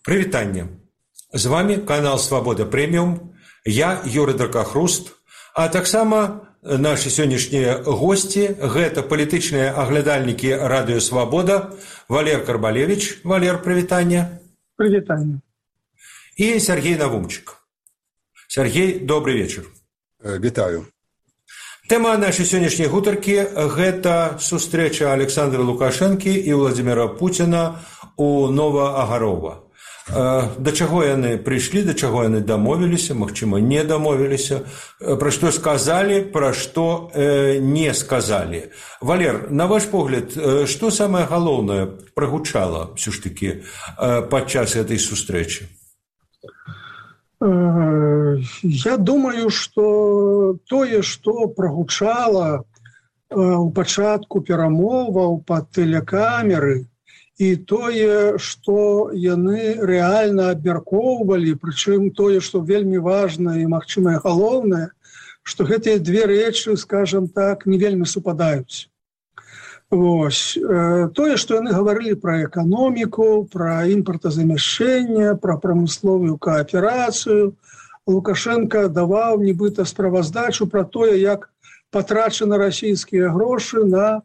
Прывітанне. З вами канал Свабода Прэміум. Я Юрый Дракахруст. А таксама нашы сённяшнія госці – гэта палітычныя аглядальнікі радыё Свабода Валер Карбалевич. Валер, прывітанне. Прывітанне. І Сергей Навумчык. Сергей, добрый вечер. Вітаю. Тэма нашай сённяшняй гутаркі – гэта сустрэча Александра Лукашэнкі і Владзіміра Пуціна у Новаагарова. Да чаго яны прыйшлі, да чаго яны дамовіліся, магчыма, не дамовіліся, пра што сказалі, пра што не сказалі. Валер, на ваш погляд, што самае галоўнае прагучала ўсё ж такі падчас гэтай сустрэчы? Я думаю, што тое, што прагучала ў пачатку перамоваў па тэлекамеры, і тое, што яны рэальна абмяркоўвалі, прычым тое, што вельмі важна і, магчыма, галоўнае, што гэтыя две рэчы, скажам так, не вельмі супадаюць. Вось. Тое, што яны гаварылі пра эканоміку, пра імпартазамяшчэнне, пра прамысловую кааперацыю. Лукашенко даваў нібыта справаздачу пра тое, як патрачаны расійскія грошы на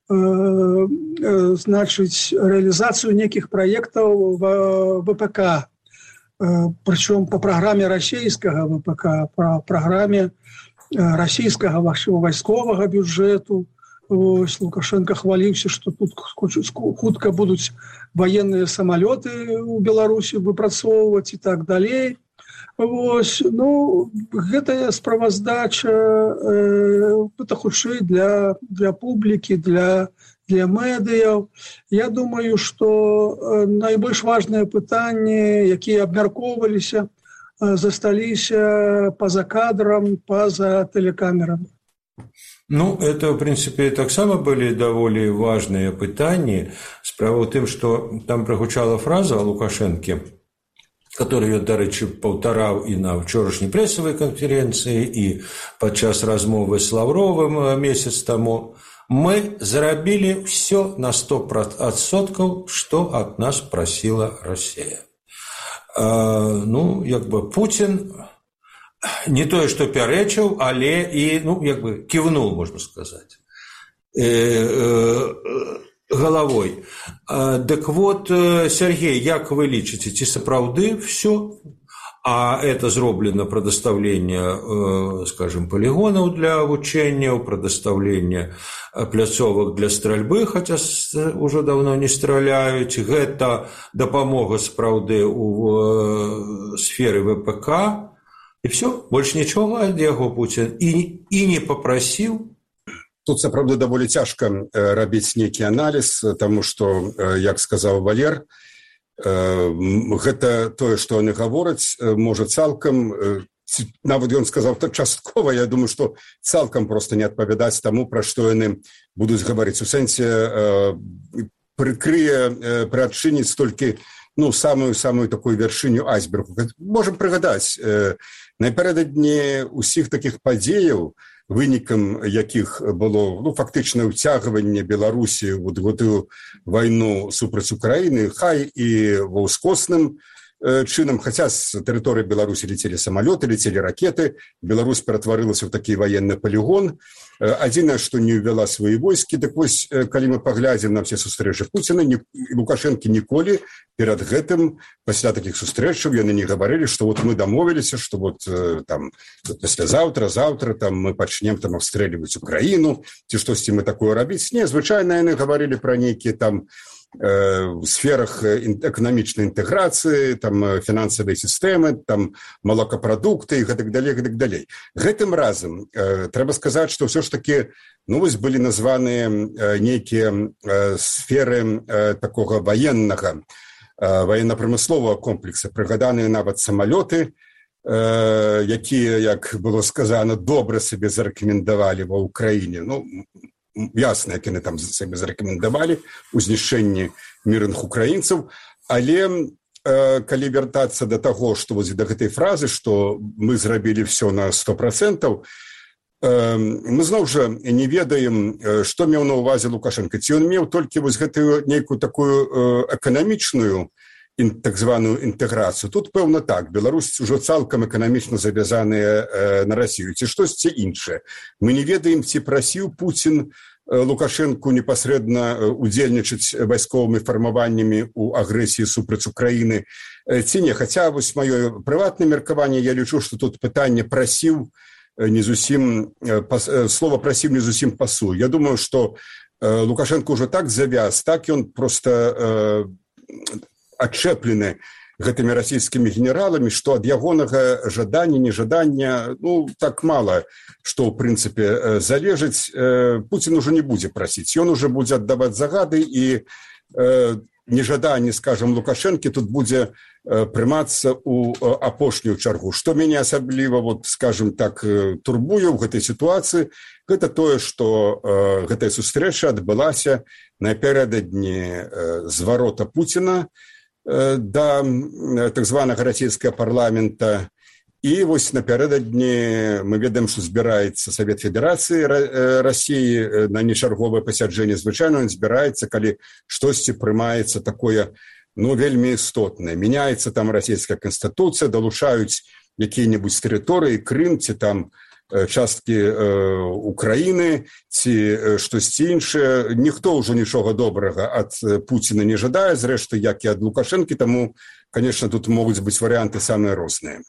реализацию неких проектов в ВПК, причем по программе российского ВПК, по программе российского войскового бюджету. Лукашенко хвалился, что тут хутка будут военные самолеты у Беларуси выпрацоўваць и так далее. Вось, ну, гэтая справаздача, это хутчэй для публікі, для медыяў. Я думаю, што найбольш важныя пытанні, якія абмяркоўваліся, засталіся па-за кадрам, па-за тэлекамерамі. Ну, это, в принципе, таксама былі даволі важныя пытанні. Справа ў тым, што там прагучала фраза Лукашэнкі, который, до речі, паўтараў і на вчорашняй прэсавай канферэнцыі, і падчас размовы з Лавровым месяц таму. Мы зрабілі ўсё на 100%, што ад нас прасіла Расія. Ну, як бы Пуцін не тое, што пярэчыў, але і, ну, як бы кіўнуў, можна сказаць, головой. Так вот, Сергей, як вы лічыце, ці сапраўды все, а это зроблена прадастаўленне, скажем, полигонаў для вучэнняў, прадастаўленне пляцовак для стральбы, хаця уже давно не страляюць, гэта дапамога сапраўды у сферы ВПК, і все, больш нічога ад яго Пуцін і не попрасіў. Тут, сапраўды, даволі цяжка рабіць нейкі аналіз, таму што, як сказаў Валер, гэта тое, што яны гавораць, можа цалкам, нават ён сказаў так часткова, я думаю, што цалкам проста не адпавядаць таму, пра што яны будуць гаварыць. У сэнсе прыкрые, прыадчыніць толькі, ну, самую такую вяршыню айсбергу. Можам прыгадаць, напярэдадні ўсіх такіх падзеяў, вынікам якіх было, ну, фактычна ўцягванне Беларусі ў гэтую вайну супраць Украіны, хай і ва ўскосным чынам, хаця з тэрыторыі Беларусі лецелі самалёты, лецелі ракеты, Беларусь ператварылася ў такі ваенны палігон. Адзінае, што не ўвяла свае войскі, так вось, калі мы паглядзім на ўсе сустрэчы Пуціна, Лукашэнкі ніколі перад гэтым, пасля такіх сустрэчаў, яны не гаварылі, што вот мы дамовіліся, што вот там завтра там мы пачнем там абстрэльваць Украіну, ці штосьці мы такое рабіць. Не, звычайна яны гаварылі пра нейкія там в сферах эканамічнай інтэграцыі, там фінансавай сістэмы, там малокапрадукты і гэтак далей. Гэтым разам трэба сказаць, што ўсё ж такі, ну, вось былі названыя нейкія сферы такога военно-прамысловага комплекса, прыгаданыя нават самалёты, якія, як было сказана, добра сабе зарэкамендавалі ва ўкраіне. Ну, ясна, як яны там сабе зарэкамендавалі у знішчэнні мірных украінцаў, але калі вяртацца да таго, што вось да гэтай фразы, што мы зрабілі ўсё на 100%, мы зноў жа не ведаем, што меў на ўвазе Лукашенко. Ці ён меў толькі вось гэтую нейкую такую эканамічную так званую інтэграцыю. Тут, пэўна, так, Беларусь ужо цалкам эканамічна завязаная на Расію. Ці штосьці іншае. Мы не ведаем, ці прасіў Пуцін Лукашенку непасрэдна удзельнічаць вайсковымі фармаваннямі ў агрэсіі супраць Украіны ці не. Хаця вось маё прыватнае меркаванне, я лічу, што тут пытанне прасіў не зусім, слова прасіў не зусім пасуе. Я думаю, што Лукашенко ўжо так завяз, так ён проста адчэплены гэтымі расійскімі генераламі, што ад ягонага жадання, нежадання, так мала, што, ў прынцыпе, залежыць. Пуцін ужо не будзе прасіць. Ён ужо будзе аддаваць загады, і нежаданне, скажам, Лукашэнкі тут будзе прымацца ў апошнюю чаргу. Што мяне асабліва, скажам так, турбуе ў гэтай сітуацыі, гэта тое, што гэтая сустрэча адбылася напярэдадні зварота Пуціна да так званага расійскага парламента. І вось напярэдадні мы ведаем, што збіраецца Савет Федэрацыі Расіі на нечарговае пасяджэнне. Звычайна ён збіраецца, калі штосьці прымаецца такое, вельмі істотнае. Мяняецца там расійская канстытуцыя, далучаюць якія-небудзь тэрыторыі, Крым, ці там часткі Украіны, ці штосьці іншае. Ніхто ўжо нічога добрага ад Пуціна не жадае, зрэшты, як і ад Лукашэнкі, таму, конечно, тут могуць быць варыянты самыя розныя.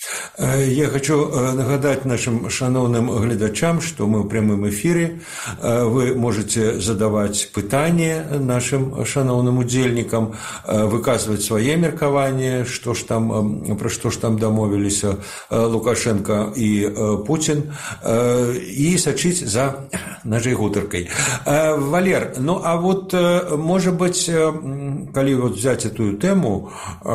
Я хочу нагадать нашим шановным глядачам, что мы в прямом эфире. Вы можете задавать пытания нашим шановным удзельникам, выказывать свои меркаванні, про что ж там домовились Лукашенко и Путин, и сочить за нашей гутаркой. Валер, может быть, коли взять эту тему,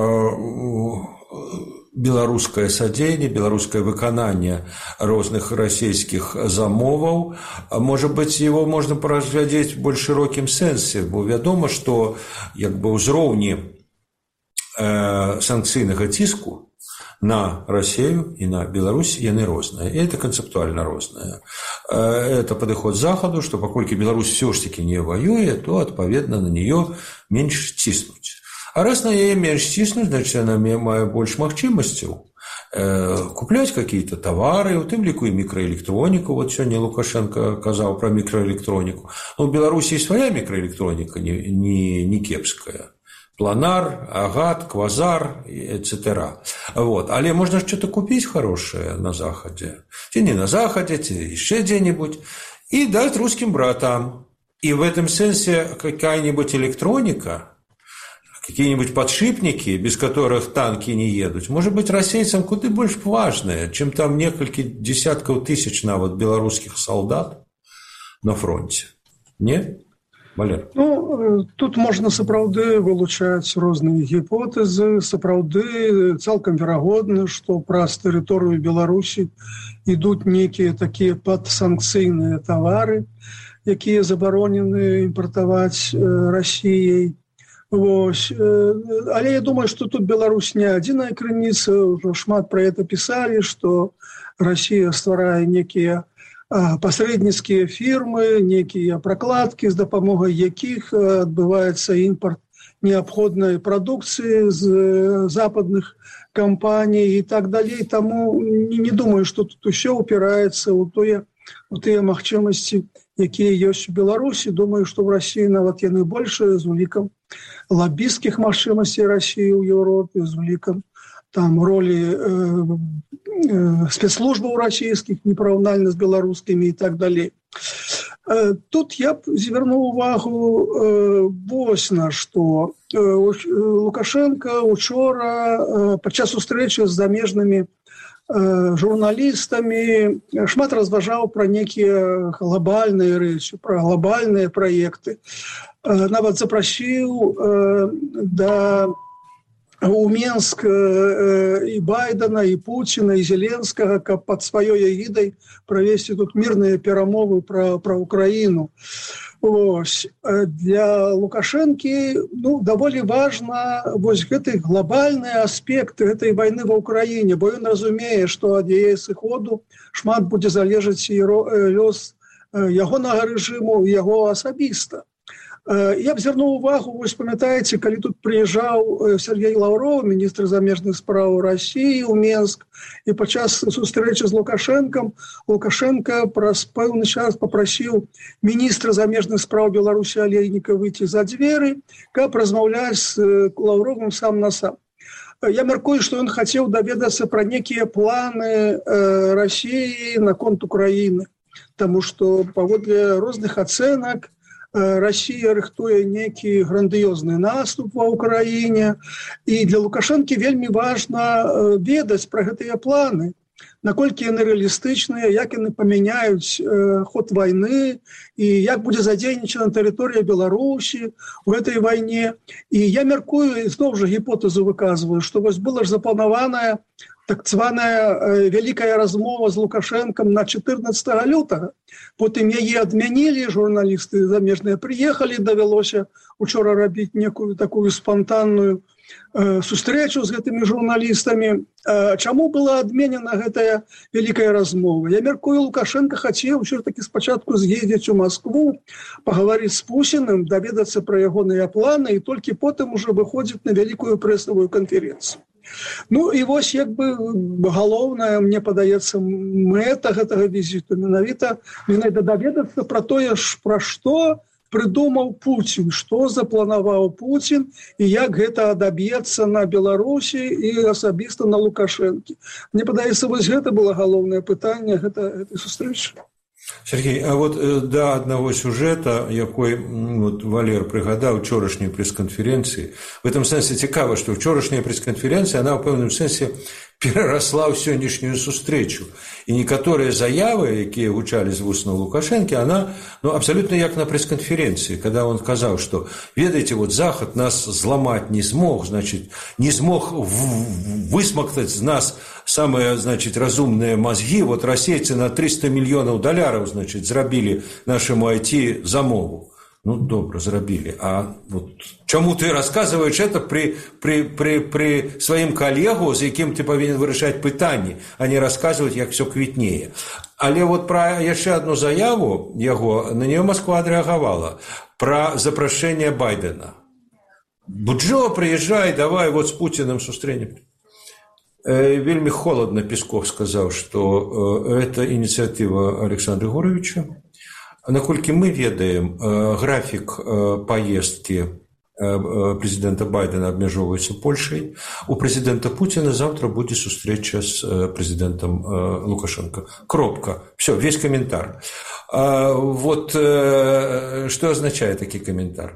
беларускае садзенне, беларускае выкананне розных расійскіх замоваў, можа быць, его можна разглядзець в больш шырокім сэнсе, бо вядома, што ўзроўні санкцыйнага ціску на Россию и на Беларусь яны розныя, и это концептуально розныя. Это падыход Захаду, что паколькі Беларусь все ж таки не воюе, то адпаведна на нее менш ціснуць. А раз на яе менш ціснуць, значит, она мае больш магчымасцяў купляць какие-то товары, у тым ліку і мікраэлектроніку. Вот сёння Лукашенко казаў про мікраэлектроніку. У Беларусі свая мікраэлектроніка не кепская. Планар, Агат, Квазар, etc. Але можно что-то купить хорошее на Заходе. Ці не на Заходе, ці еще где-нибудь. И дать русским братам. И в этом сенсе какая-нибудь электроника, какие-нибудь подшипники, без которых танки не едут, может быть, расейцам куда больше важные, чем там несколько десятков тысяч нават белорусских солдат на фронте. Не? Валер? Тут можна сапраўды вылучаць розныя гіпотэзы. Сапраўды цалкам верагодна, што праз тэрыторыю Беларусі ідуць нейкія такія падсанкцыйныя тавары, якія забаронены імпартаваць Расіяй. Але я думаю, что тут Беларусь не адзіная крыніца, ўжо шмат про это писали, что Россия стварае некія посредніцкія фірмы, некія прокладки, з дапамогай якіх адбываецца імпорт неабходнай прадукцыі з западных кампаний и так далее. Таму не думаю, что тут усё упираецца у тыя магчымасці, якія ёсць у Беларусі. Думаю, что в России нават яны большыя з улікам лоббістскіх магчымасцей России ў Европе, з улікам там роли спецслужбаў расійскіх непараўнальна з беларускімі и так далее. Тут я б звярнуў увагу вось на што. Лукашенко учора падчас сустрэчы з замежнымі журналістамі шмат разважаў пра некія глобальныя рэчы, пра глобальныя праекты. Нават запрасіў у Менск і Байдена, і Пуціна, і Зеленскага, каб пад сваёй эгідай правесці тут мірныя перамовы пра Украіну. Для Лукашэнкі даволі важна вось гэты глобальны аспект гэтай вайны ва Ўкраіне, бо ён разумее, што ад яе сыходу шмат будзе залежаць лёс ягонага рэжыму і яго асабіста. Я б звярнуў увагу, вось памятаеце, калі тут прыязджаў Сергей Лавров, міністр замежных спраў России ў Менск, і падчас сустрэчы з Лукашенком Лукашенко праз пэўны час попрасіў міністра замежных спраў Беларусі Алейніка выйти за дзверы, каб размаўляць з Лавровым сам на сам. Я мяркую, што ён хацеў даведацца пра некія планы России наконт Украіны, таму што паводле розных ацэнак Россия рыхтуе некі грандыёзны наступ ва Украіне, і для Лукашэнкі вельмі важна ведаць пра гэтыя планы, наколькі яны рэалістычныя, як яны памяняюць ход вайны і як будзе задзейнічана тэрыторыя Беларусі ў гэтай вайне. І я мяркую, і зноў жа гіпотэзу выказваю, што вось была ж запланаваная так званая вялікая размова з Лукашэнкам на 14 лютага. Потым яе адмянілі, журналісты замежныя прыехалі, давялося учора рабіць некую такую спантанную сустрэчу з гэтымі журналістамі. Чаму была адменена гэтая вялікая размова? Я мяркую, Лукашенко хацеў ўсё-такі спачатку з'ездзіць у Маскву, пагаварыць з Пусіным, даведацца пра ягоныя планы і толькі потым уже выходзіць на вялікую прэсавую канферэнцыю. Ну і вось як бы галоўная, мне падаецца, мэта гэтага візіту менавіта даведацца пра тое, пра што прыдумаў Пуцін, што запланаваў Пуцін і як гэта адаб'ецца на Беларусі і асабіста на Лукашэнкі. Мне падаецца, вось гэта было галоўнае пытанне гэтай сустрэчы. Сергей, а вот да аднаго сюжэта, якой вот Валер прыгадаў учорашняй прэс-канферэнцыі. В этом сэнсе цікава, што учорашняя прэс-канферэнцыя, она ў пэўным сэнсе перарасла ў сённяшнюю сустрэчу. І некаторыя заявы, якія гучалі з вуснаў Лукашэнкі, она абсолютно як на прэс-канферэнцыі, когда он сказаў, што, ведаеце, вот Захад нас зламаць не змог, значит, не змог высмактаць з нас самые, значит, разумныя мозги. Вот расейцы на $300 мільёнаў, значит, зрабілі нашаму IT замову. Ну, добра, зрабілі. А вот чаму ты расказваеш это при сваім калегу, з якім ты павінен вырашаць пытанні, а не расказваць, як все квітнее. Але вот пра яшчэ одну заяву яго, на неё Москва адрэагавала, пра запрашэнне Байдена. Буджо, приезжай, давай вот с Путиным сустрэнем. Вельмі холодно Песков сказал, что это инициатива Александра Егоровича. Наколькі мы ведаем, график поездки президента Байдена абмяжоўваецца Польшай. У президента Путина завтра будет встреча с президентом Лукашенко. Кропка. Все, весь комментарий. Вот что означает такой комментарий?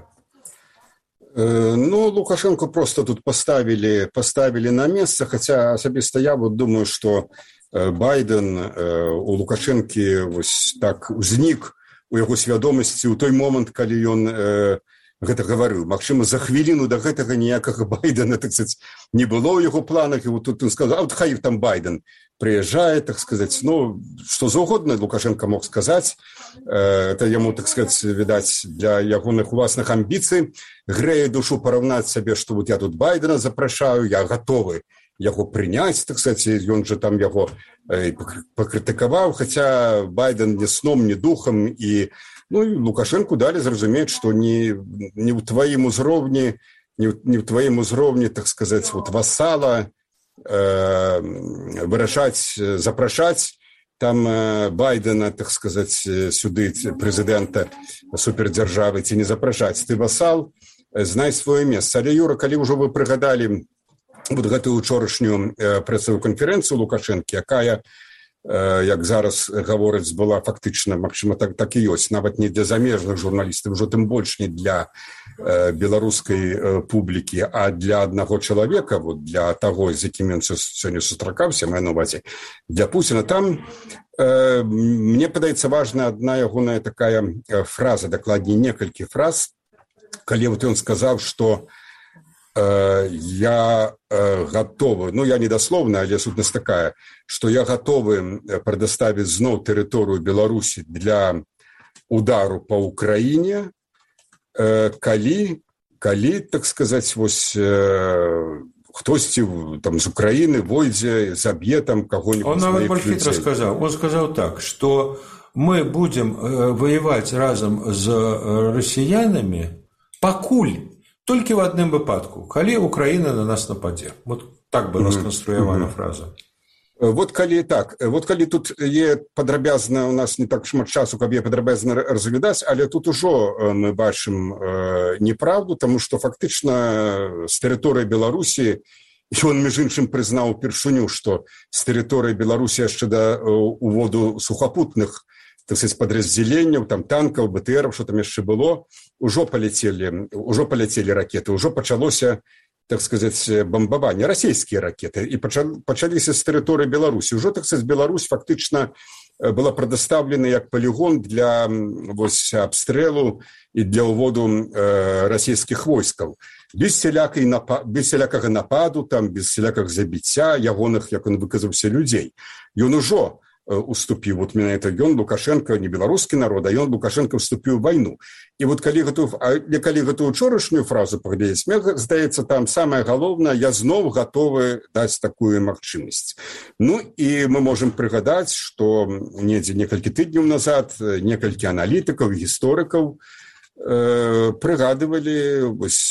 Ну, Лукашенко просто тут поставили на место, хотя особисто я вот думаю, что Байден у Лукашенки вось так узнік у яго свядомасці ў той момант, калі ён гэта гаварыў. Магчыма, за хвіліну да гэтага ніякага Байдена, так сказать, не было ў яго планах, і вот тут он сказал, а вот хай там Байден приезжает, так сказать, ну, что заўгодна Лукашенко мог сказать, это яму, так сказать, видать, для ягоных уласных амбіцый, грэе душу параўнаць сабе, что вот я тут Байдена запрашаю, я готовы яго прыняць, так сказать, ён же там яго пакрытыкаваў, хотя Байден ни сном, ни духом, и ну, и Лукашенку дали зразумець, что не ў твоім узроўні, не ў твоім узроўні, так сказать, вот вассала вырашаць, запрашаць там Байдена, так сказать, сюды президента супердзяржавы ці не запрашаць. Ты вассал, знай свое месца. Але, Юра, калі ўжо вы прыгадалі вот гэтую учорашнюю прэсавую канферэнцыю Лукашэнкі, якая, як зараз гаворыць, была фактычна, магчыма, так і ёсць, нават не для замежных журналістаў, ужо тым больш не для беларускай публікі, а для аднаго чалавека, вот для таго, з якім ён сёння сустракаўся, маю на ўвазе, для Пуціна. Там, мне падаецца, важная адна ягоная такая фраза, дакладней некалькі фраз, калі вот ён сказаў, што я готовы, ну, я недословно, але сутнасць такая, что я готовы предоставить зноў тэрыторыю Беларусі для удару по Украине, калі, так сказать, вось хтосьці там з Украины войдзе, заб'е там кого-нибудь. Он нават больш хітра сказаў. Он сказаў так, что мы будем воевать разом з расіянамі пакуль толькі в адным выпадку, калі Украіна на нас нападзе. Вот так была сканструявана фраза. Вот калі тут є падрабязна, у нас не так шмат часу, каб я падрабязна разглядаць, але тут ужо мы бачым неправду, таму што фактычна з тэрыторыі Беларусі, ён, між іншым, прызнаў упершыню, што з тэрыторыі Беларусі яшчэ да уводу сухапутных, так сказать, падраздзяленняў, там танкаў, БТРаў, што там яшчэ было, ужо паляцелі ракеты, ужо пачалося, так сказать, бомбаванне, расійскія ракеты, і пачаліся з тэрыторыі Беларусі. Ужо, так сказать, Беларусь фактычна была прадастаўлена як палігон для абстрэлу і для ўводу расійскіх войскаў. Без сялякага нападу, там, без сялякага забіцця ягоных, як он выказаўся, людзей. Ён ужо уступіў, вот менавіта ён, Лукашенко, не беларускі народ, а ён, Лукашенко, вступіў у вайну. І вот калі гэтую учорашнюю фразу паглядзець, мне здаецца, там самае галоўнае, я зноў гатовы даць такую магчымасць. Ну, і мы можам прыгадаць, што недзе некалькі тыдняў назад некалькі аналітыкаў, гісторыкаў прыгадывалі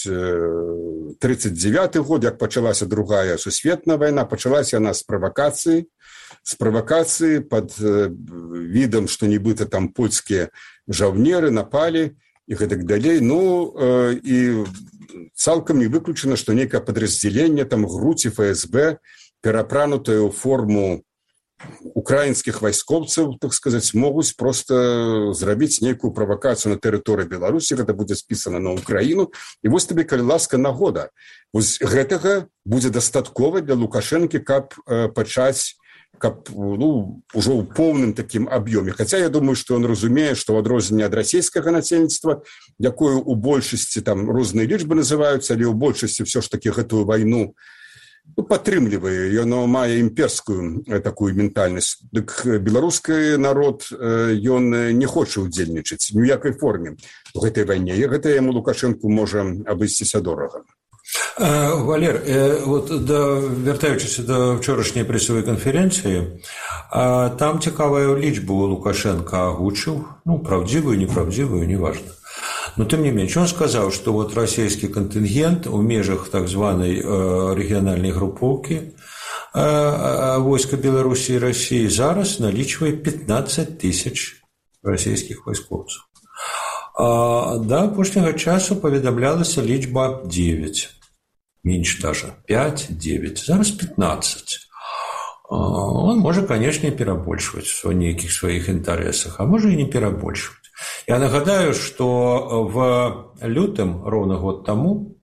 39-й год, як пачалася другая сусветная вайна, пачалася яна з правакацыі пад відам, што нібыта там польскія жаўнеры напалі і гэтак далей. Ну, і цалкам не выключана, што нейкае падраздзяленне, там грудзі ФСБ, перапранутае ў форму украінскіх вайскоўцаў, так сказаць, могуць проста зрабіць нейкую правакацыю на тэрыторыі Беларусі, гэта будзе спісана на Украіну, і вось табе, калі ласка, нагода. Вось гэтага будзе дастаткова для Лукашэнкі, каб пачаць, ужо ў поўным такім аб'ёме. Хаця я думаю, што ён разумее, што ў адрозненне ад расійскага насельніцтва, якое ў большасці там розныя лічбы называюцца, але ў большасці ўсё ж такі гэтую вайну падтрымлівае, ён мае імперскую такую ментальнасць. Дык беларускі народ, ён не хоча ўдзельнічаць ні ў якай форме ў гэтай вайне. І гэта яму Лукашэнку можа абысціся дорага. Валер, вот вяртаючыся да вчорашняй прэсавой канферэнцыі, там цікавую лічбу Лукашенко агучыў, праўдзівую, неправдзівую, неважна. Но тым не менш, он сказаў, што вот расійскі кантынгент у межах так званай рэгіянальнай групоўкі войска Беларусі і Расіі зараз налічвае 15 тысяч расійскіх вайскоўцаў. Да апошняга часу паведамлялася лічба 9. Меньше даже. 5-9. Зараз 15. Он может, конечно, перабольшваць в нейкіх сваіх інтарэсах, а можа і не перабольшваць. Я нагадаю, что в лютым, ровно год тому,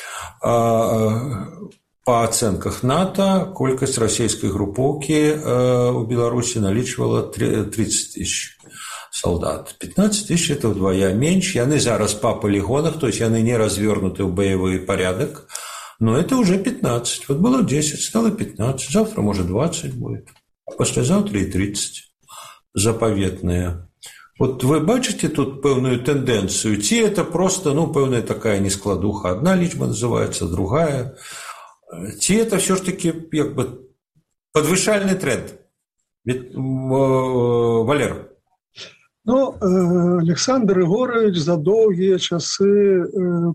по оценках НАТО, колькасць расійскай групоўкі у Беларусі налічвала 30 тысяч солдат. 15 тысяч – это вдвая меньше. Яны зараз по полигонах, то есть яны не развернуты в боевой порядок, но это уже 15. Вот было 10, стало 15. Завтра, может, 20 будет. Послезавтра и 30. Заповедные. Вот вы бачите тут пэўную тенденцию? Ці это просто, пэўная такая нескладуха. Одна лічба называется, другая. Ці это все ж таки как бы подвышальный тренд? Валер. Александр Егорович за доўгія часы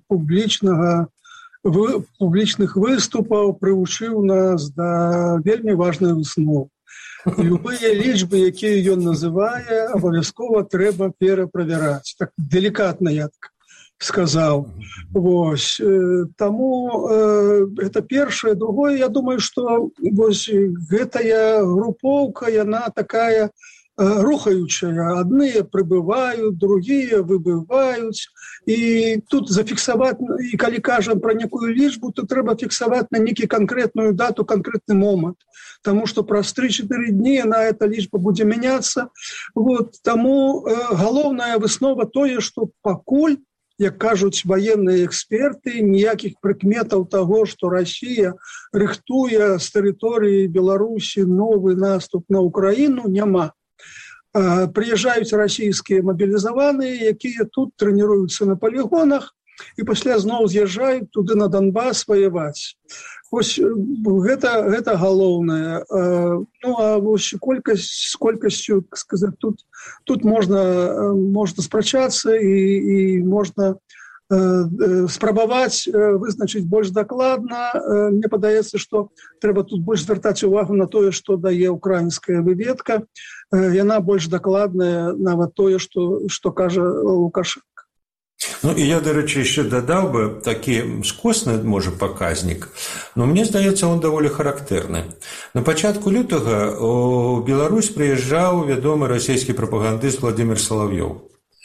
публічных выступаў прывучыў нас да вельмі важнай высновы. Любыя лічбы, якія ён называе, абавязкова трэба пераправяраць. Так делікатна я так сказаў. Вось. Таму это першае. Другое, я думаю, што вось гэтая групоўка, яна такая рухаючая. Адныя прыбываюць, другія выбываюць. І тут зафіксаваць, і калі кажам пра некую лічбу, то трэба фіксаваць на нейкі канкрэтную дату, канкрэтны момант. Таму што праз 3-4 дні на эта лічба будзе мяняцца. Вот. Таму галоўная выснова тое, што пакуль, як кажуць ваенныя эксперты, ніякіх прыкметаў таго, што Расія рыхтуе з тэрыторыі Беларусі новы наступ на Украіну, няма. Прыязджаюць расійскія мабілізаваныя, якія тут трэніруюцца на палігонах, і пасля зноў з'язджаюць туды на Донбас воевать. Вось гэта галоўнае. Ну а вось колькасцю сказаць, тут можна спрачацца і можна спрабаваць вызначыць больш дакладна. Мне падаецца, што трэба тут больш звяртаць увагу на тое, што дае украінская выведка. Яна больш дакладная нават тое, што кажа Лукашенко. Ну і я, дарэчы, яшчэ дадаў бы такі скосны, можа, паказнік, но мне здаецца, он даволі характэрны. На пачатку лютага у Беларусь прыязджаў вядомы расійскі прапагандыст Владимир Соловьёв.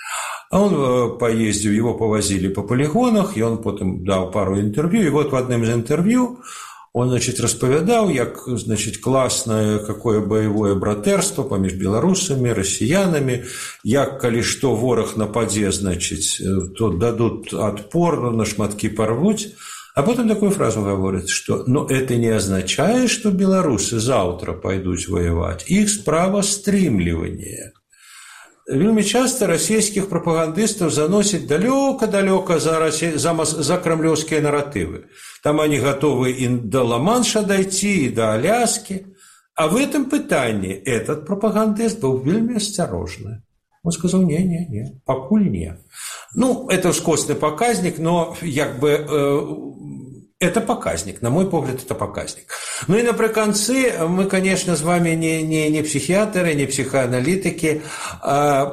Он поездил, его повозили по полигонах, и он потом дал пару интервью. И вот в одном из интервью он, значит, распавядал, як, значит, классное какое боевое братерство поміж белорусами, россиянами, як, калі што ворог нападзе, значит, то дадут отпор, на шматки порвуть. А потом такую фразу говорит, что «но это не означает, что белорусы завтра пойдут воевать. Их справа стримливание». Вельмі часта расійскіх прапагандыстаў заносяць далёка-далёка за крамлёўскія наратывы. Там они готовы и до Ла-Манша дойти, и до Аляски. А в этом пытании этот пропагандист был вельмі осторожный. Он сказал, не, пакуль не. Ну, это скосный показник, но як бы... Это показник, на мой взгляд, это показник. Ну и напрыканцы мы, конечно, с вами не психиатры, не психоаналитики, а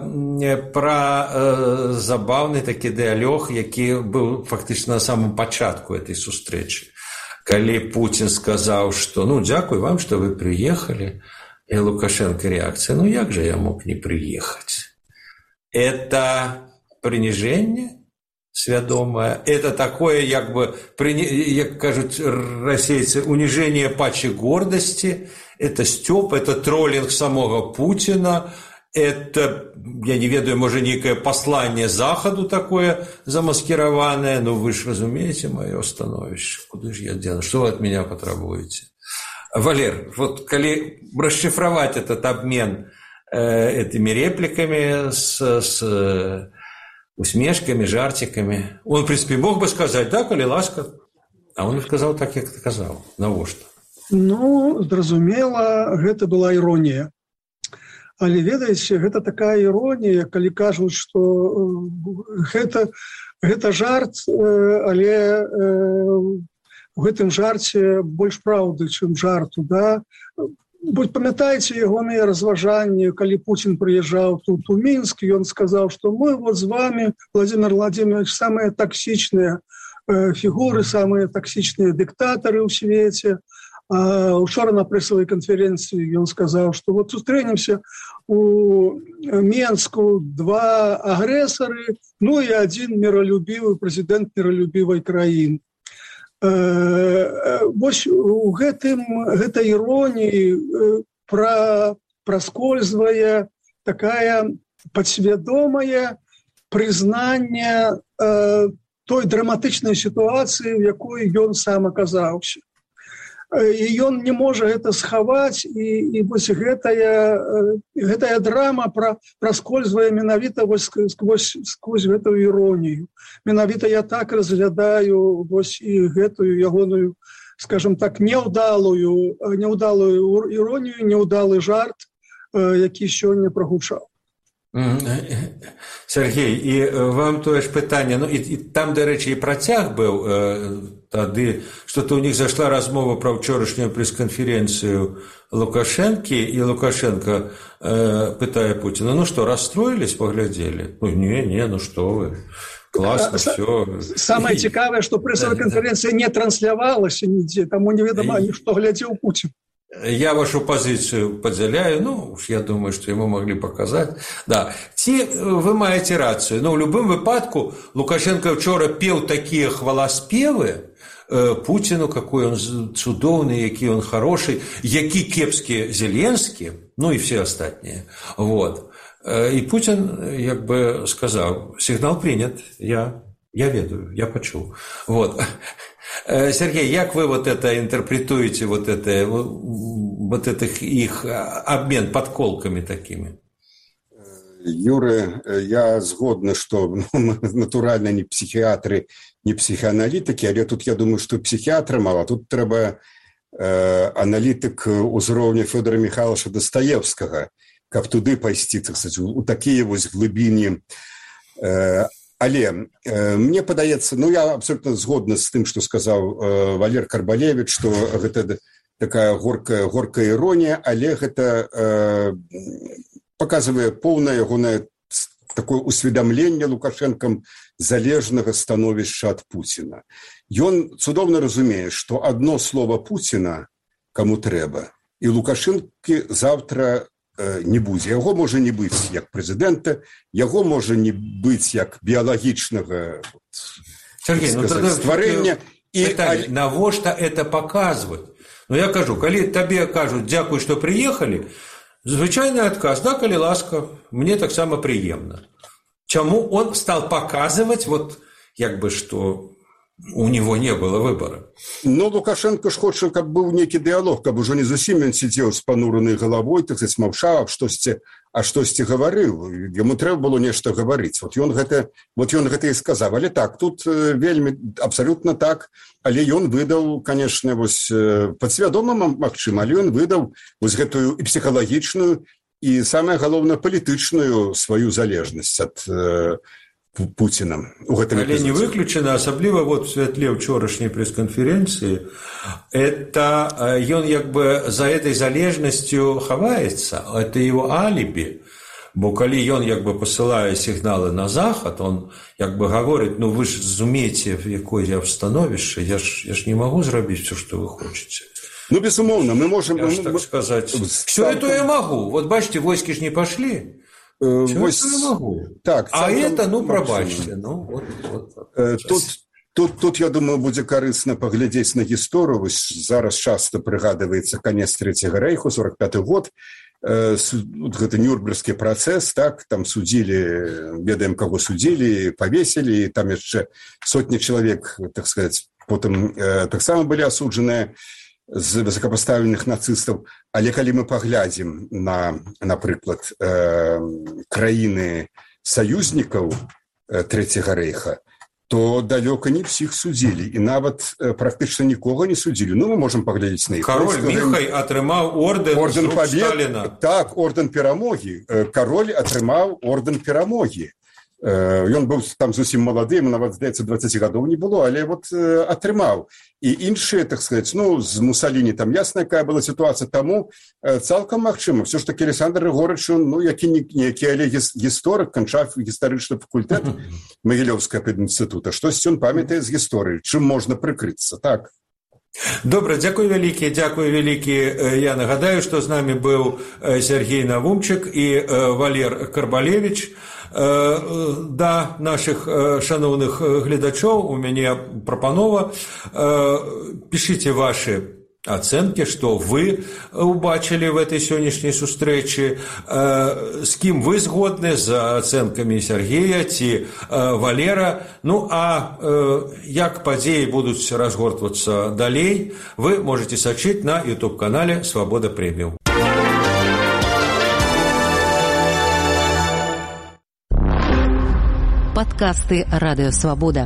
про забавный таки диалог, які был фактично на самом початку этой сустрэчы. Калі Путин сказал, что ну, дякую вам, что вы приехали, и Лукашенко реакция, ну, як же я мог не приехать? Это принижение? Свядомое. Это такое, як бы, як кажут расейцы, унижение пачи гордости, это стёб, это троллинг самого Путина, это, я не ведаю, может, некое послание Заходу такое замаскированное, но вы же разумеете мое становище, куда же я дену, что вы от меня потребуете? Валер, вот коли расшифровать этот обмен этими репликами с усмешками, жартиками. Он, в принципе, мог бы сказать, да, коли ласка, а он сказал так, як сказал. Навошта? Ну, зразумела, гэта была іронія. Але, ведаеце, гэта такая іронія, калі кажуць, што гэта жарт, але у гэтым жарце больш праўды, чым жарту, да? Памятаеце ягоныя разважанні, калі Путин приезжал тут у Минск, и он сказал, что мы вот с вами, Владимир Владимирович, самые токсичные фигуры, самые токсичные диктаторы в свете. А учора на прессовой конференции он сказал, что вот сустрэнемся у Минску два агрессоры, ну и один миролюбивый президент миролюбивой краины. Вось у гэтай іроніі праскользвае такая падсвядомае прызнанне той драматычнай сітуацыі, у якой ён сам аказаўся. І ён не можа гэта схаваць, і вось гэтая драма праскользвае менавіта сквозь гэтую іронію. Менавіта я так разглядаю вось і гэтую ягоную, скажем так, няўдалую іронію, няўдалы жарт, які сёння прагучаў. Сергей, і вам тое ж пытанне, ну і там, дарэчы, і працяг быў тады, што-то у них зашла размова пра ўчорашнюю прэс-канференцыю Лукашэнкі, і Лукашенко пытае Путина, ну што, расстроились, поглядели? Ну, не, ну што вы, классно, все. Самое цікавае, што прэсавая канференцыя не транслявалася нідзе, таму неведама, што глядзеў Путин. Я вашу позицию подзяляю, ну, я думаю, что ему могли показать. Да, вы маете рацию, но в любом выпадку Лукашенко вчора пел такие хваласпевы Путину, какой он цудоўный, який он хороший, які кепскі Зеленский, ну и все остальные. Вот. И Путин, як бы сказал, сигнал принят, я ведаю, я почув. Вот. Сергей, як вы вот это интерпретуете, вот это их обмен подколками такими? Юры, я згодны, што мы, натуральна, не псіхіатры, не псіхааналітыкі, але тут я думаю, што псіхіатра мала. Тут трэба аналітык узроўня Фёдора Михайловича Дастаевскага, каб туды пайсці, так сказать, у такія вось глыбіні. Але мне падаецца, ну я абсолютно згодны з тым, што сказаў Валер Карбалевіч, што гэта такая горкая іронія, але гэта показывае поўнае ягонае такое усведамленне Лукашэнкам залежнага становішча ад Пуціна. Ён цудоўна разумее, што адно слово Пуціна каму трэба, і Лукашэнкі заўтра не будзе. Яго можа не быць як прэзідэнта, яго можа не быць як біялагічнага стварэння. Навошта это паказваць? Ну я кажу, калі табе кажуць «дзякуй, што прыехалі», звычайны адказ, да, калі ласка, мне таксама прыемна. Чаму он стал показывать, вот, як бы, что у него не было выбора? Ну, Лукашенко ж хоча, каб быў нейкі дыялог, каб ужо не зусім ён сидзеў з пануранай галавой, так сказать, маўчаў, штосьці гаварыў. Яму трэба было нешта гаварыць. Вот ён гэта і сказаў. Але так, тут вельмі абсалютна так, але ён выдаў, конечно, вось падсвядома, магчыма, але ён выдаў вось гэтую і псіхалагічную, і самае галоўнае палітычную сваю залежнасць ад Пуціна. Але не выключана, асабліва вот в святле ўчорашняй прэс-канферэнцыі, это ён як бы за этой залежнасцю хаваецца, это его алиби, бо калі ён як бы посылае сігналы на захад, он як бы гаворыць, ну вы ж зумееце, в якой я в становішчы, я ж не магу зрабіць все, что вы хочаце. Ну, безумоўна, мы можем... так сказать, все это я могу. Вот бачите, войски ж не пошли. Вось... Так, а это, ну, прабачце. Ну, тут, я думаю, будзе карысна паглядзець на гісторыю. Вось зараз часто прыгадваецца канец Трэцяга рэйху, 45-й год. Гэта Нюрнбергскі працэс, так, там судзілі, ведаем, каго судзілі, павесілі, і там яшчэ сотні чалавек, так сказать, потым таксама былі асуджаныя з высокопоставленых нацыстаў. Але калі мы паглядзім на, напрыклад, краіны саюзнікаў Трэцяга рэйха, то далёка не всіх судзілі, і нават практычна нікога не судзілі. Ну, мы можам паглядзець на іх. Кароль Міхай атрымаў ордэн Сталіна. Так, ордэн перамогі. Кароль атрымаў ордэн перамогі. Ён быў там зусім малады, ему нават, здаецца, 20 гадоў не было, але вот атрымаў. І іншыя, так сказать, ну, з Мусаліні там ясна, якая была сітуацыя, таму цалкам магчыма. Все ж таки Александр Егорыч, ну, які але гісторык, канчаў гістарычны факультэт Магілёўскага педінстытута, штосьці ён памятае з гісторыі, чым можна прыкрыцца, так? Добра, дзякуй вялікі. Я нагадаю, што з намі быў Сергей Навумчык і Валер Карбалевіч. Да наших шановных глядачоў у мяне прапанова. Пишите ваши оценки, что вы убачили в этой сённяшняй сустрэчы, с кім вы згодны за оценками Сергея ці Валера. Ну, а як падзеі будуць разгортвацца далей, вы можете сачыць на YouTube-канале «Свобода Премиум». Подкасты «Радио Свобода».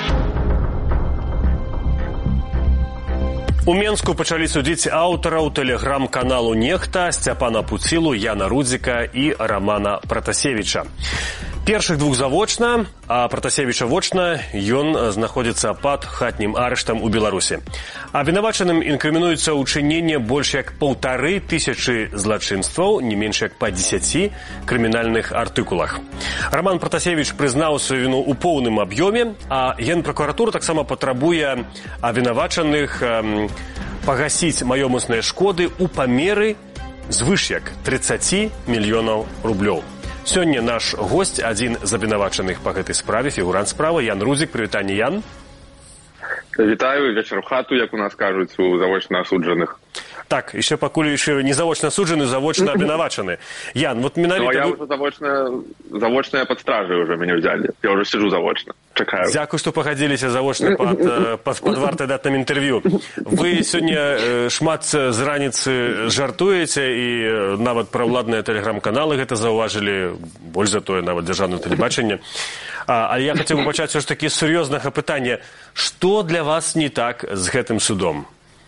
У Менску пачалі судзіць аўтараў тэлеграм-каналу «Нехта» Сцяпана Пуцілу, Яна Рудзіка і Рамана Пратасевіча. Першых двух завочна, а Пратасевіча вочна, ён знаходзіцца пад хатнім арыштам у Беларусі. Абвінавачаным інкрымінуецца ўчыненне больш як 1500 злачынстваў, не менш як па 10 крымінальных артыкулах. Раман Пратасевіч прызнаў сваю віну ў поўным аб'ёме, а Генпракуратура таксама патрабуе абвінавачаных пагасіць маёмасныя шкоды ў памеры звыш як 30 мільёнаў рублёў. Сёння наш госць, адзін з абвінавачаных па гэтай справе, фігурант справы, Ян Рудзік. Прывітанне, Ян. Вітаю, вечар у хату, як у нас кажуць, у завочна асуджаных. Так, яшчэ пакуль не завочна асуджаны, завочна абвінавачаны. Ян, вот менавіта... Ну, я ўжо завочная пад стражай уже мяне ўзялі. Я ўжо сиджу завочна. Чакаю. Дзякуй, што пагадзіліся завочна пад вартадатным інтэрв'ю. Вы сёння шмат з раніцы жартуеце, і нават праўладныя тэлеграм-каналы гэта заўважылі, больш за тое, нават дзяржаўнае тэлебачанне. Але я хацеў бы пачаць ўсё ж такі з сур'ёзнага пытання. Што для вас не так з гэтым судом?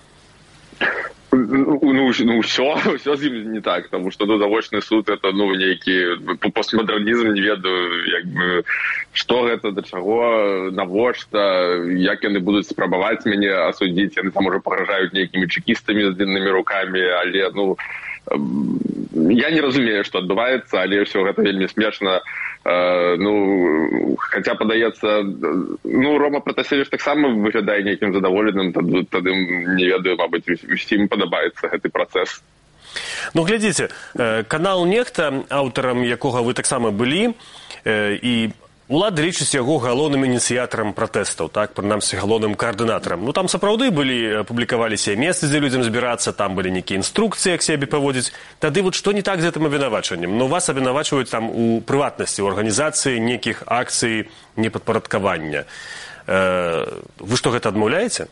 Все з ім не так, тому що завочны суд это нейкі постмодернізм, не ведаю, што гэта, да чаго, навошта, як яны будуць спрабаваць мяне асудзіць, яны там уже пагражаюць нейкімі чекістамі з длиннымі рукамі, але я не разумею, што адбываецца, але ўсё гэта вельмі смешна. Хаця падаецца, Рома Пратасевіч таксама выглядае нейкім задаволеным, тады, не ведаю, мабыць, усім падабаецца гэты працэс. Глядзіце, канал «Нехта», аўтарам якога вы таксама былі, і улады лічаць яго галоўным ініцыятарам пратэстаў, так, прынамсі галоўным каардынатарам. Там сапраўды публікаваліся месцы, дзе людзям збірацца, там былі нейкія інструкцыі, як сябе паводзіць. Тады што не так з гэтым абвінавачваннем? Вас абвінавачваюць там у прыватнасці, у арганізацыі нейкіх акцый непадпарадкавання. Вы што, гэта адмаўляеце?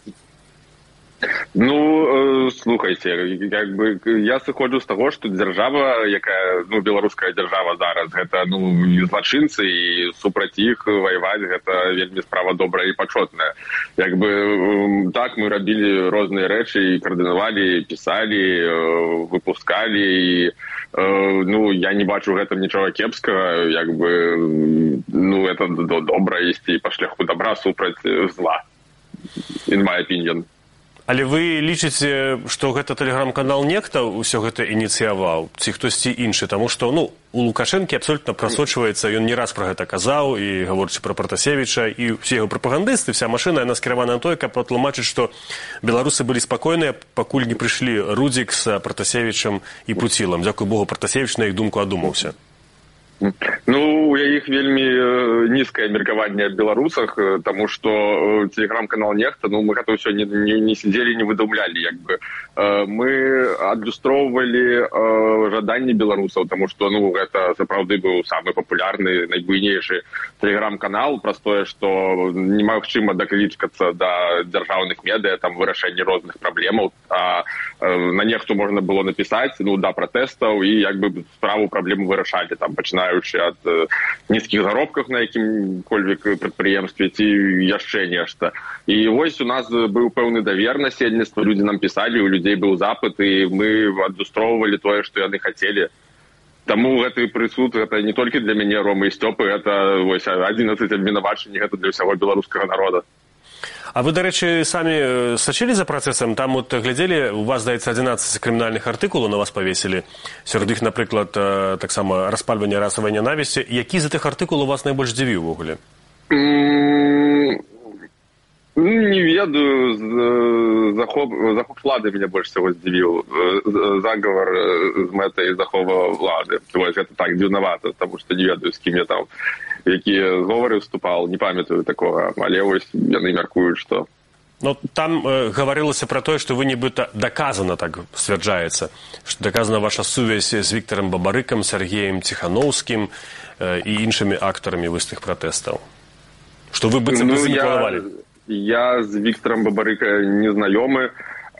Слухайте, я сыходжу з таго, што дзяржава, якая, беларуская дзяржава зараз, гэта, злачынцы, і супраць іх ваяваць, гэта вельмі справа добрая і пачотная. Так, мы рабілі розныя рэчы, і каардынавалі, пісалі, выпускалі, і, я не бачу гэтым нічога кепскага, это добра ісці па шляху добра супраць зла, in my opinion. Але вы лічыце, што гэта тэлеграм-канал «Нехта» ўсё гэта ініцыяваў, ці хтосьці іншы? Таму што, у Лукашэнкі абсолютна прасочваецца, ён не раз пра гэта казаў, і гаворачы пра Пратасевіча, і ўсе яго прапагандысты, вся машына, яна скіравана на тое, каб патлумачыць, што беларусы былі спакойныя, пакуль не прыйшлі Рудзік з Пратасевічам і Пуцілам. Дзякуй Богу, Пратасевіч на іх думку адумаўся. У іх вельмі нізкае меркаванне аб беларусах, таму што тэлеграм-канал «Нехта», мы гэта ўсё не сидзелі, не выдумлялі, Мы адлюстроўвалі жаданні беларусаў, таму што, гэта сапраўды быў самы папулярны, найбуйнейшы тэлеграм-канал, праз тое, што немагчыма даклічкацца да дзяржаўных медыя, там вырашэнне розных праблемаў, а на «Нехту» можна было напісаць, да пратэстаў, і справу праблему вырашалі, там, пачынаючы ад нізкіх заробках на якім-кольвек прадпрыемстве ці яшчэ нешта. І вось у нас быў пэўны давер насельніцтва, людзі нам пісалі, у людзей быў запыт, і мы адлюстроўвалі тое, што яны хацелі. Таму гэты прысуд, гэта не толькі для мяне, Ромы і Сцёпы, гэта 11 абвінавачанняў, гэта для ўсяго беларускага народа. А вы, дарэчы, самі сачылі за працэсам? Там глядзелі, у вас, здаецца, 11 крымінальных артыкулаў на вас павесілі. Сярод іх, напрыклад, таксама распальванне расавай нянавісці. Які з гэтых артыкулаў вас найбольш здзівіў увогуле? Не ведаю, захоп улады меня больше всего здзівіў. Заговор з мэтай захова улады. Гэта так дзіўнавата, таму што не ведаю, з кім я там якія зговоры вступал, не памятаю такого, але вось яны мяркуюць, што... Там гаварылася пра тое, што вы нібыта даказана, так сцвярджаецца, што даказана ваша сувязь з Віктарам Бабарыкам, Сергеем Ціханоўскім і іншымі актарамі выстых пратэстаў. Што вы быццам бы заніклавалі. Я з Віктарам Бабарыка не знаёмы.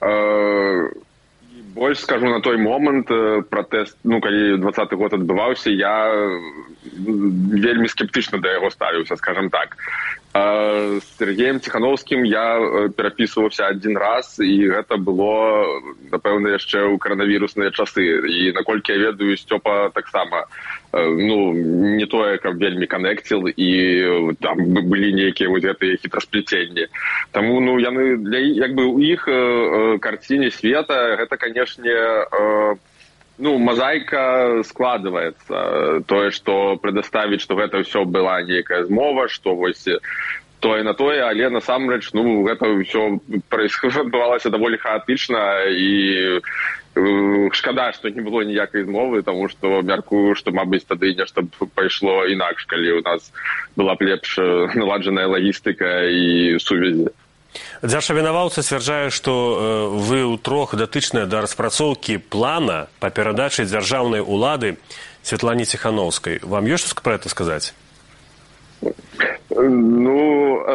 Больш скажу, на той момант пратэст, калі 20-й год адбываўся, я вельмі скептычна да яго ставіўся, скажем так. З Сергеем Ціханоўскім я перапісваўся адзін раз, і гэта было, напэўна, яшчэ ў каранавірусныя часы. І наколькі я ведаю, Сцёпа таксама, не тое, каб вельмі канекціл, і там былі нейкія вось гэтыя хітрасплеценні. Таму, яны, у іх карціне света, гэта, канешне, мозаика складывается. Тое, што прадставіць, што гэта ўсё была нейкая змова, што вось тое на тое, але насамрэч, гэта ўсё адбывалася даволі хаатычна, і шкада, што не было ніякай змовы, таму што мяркую, што, мабыць, тады нешта пайшло інакш, калі ў нас была б лепш наладжаная лагістыка і сувязі. Дзяржавінаваўца сцвярджае, што вы ўтрох датычныя да распрацоўкі плана па перадачы дзяржаўнай улады Святлане Ціханоўскай. Вам ёсць што пра гэта сказаць? Ну,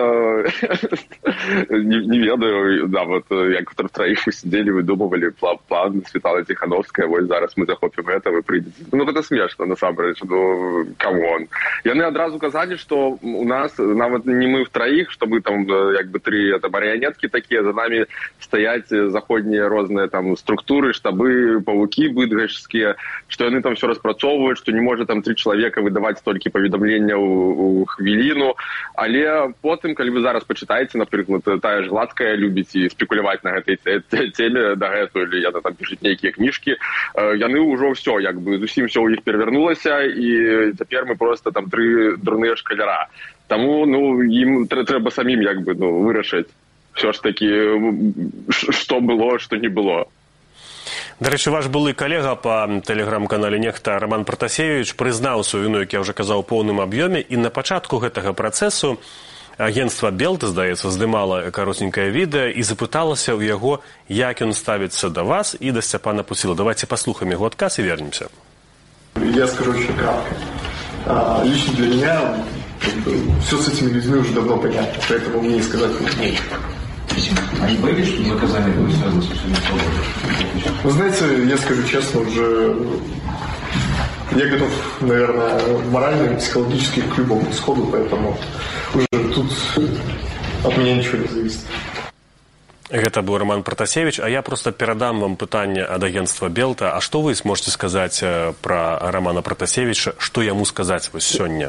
не ведаю, да, вот як троих мы сидели, выдумывали план Светлана Тихановская, вот зараз мы захопим это, вы придете. Ну, это смешно, насамрэч, ну, камон. Яны адразу казали, что у нас, нават не мы втроих, что мы там, як бы, три марионетки такие, за нами стоять заходние разные там структуры, штабы, пауки быдгашские, что яны там все распрацоўваюць, что не может там 3 человека выдавать столько поведомления у хвіліну. Але потым, калі вы зараз пачытаеце, напрыклад, тая ж Гладкая любіць і спекуляваць на гэтай теме дагэтуль, или яна там пішуць нейкія кніжкі, яны ўжо ўсё, як бы зусім ўсё ў іх перавярнулася, і цяпер мы просто там 3 дурныя шкаляра. Таму, ну, ім трэба самім, як бы, ну, вырашыць все ж таки, што было, што не было. Дарэчы, ваш былы калега па тэлеграм-канале «Нехта» Роман Пратасевіч прызнаў сваю віну, як я ўжо казаў, у поўным аб'ёме, і на пачатку гэтага працэсу агенцтва «Белта», здаецца, здымала каротенькае відэа і запыталася ў яго, як ён ставіцца да вас і да Сцяпана Пуцілы. Давайте послухаем яго адказ і вернемся. Я скажу очень кратко. Лично для меня все с этими людьми уже давно понятно, поэтому мне и сказать нечего. Они боялись, что наказание будет связано с усилением свободы? Вы знаете, я скажу честно, уже я готов, наверное, морально и психологически к любому исходу, поэтому уже тут от меня ничего не зависит. Гэта быў Роман Пратасевіч, а я просто перадам вам пытанне ад агенцтва «Белта». А што вы сможаце сказаць пра Романа Пратасевіча, што яму сказаць вось сёння?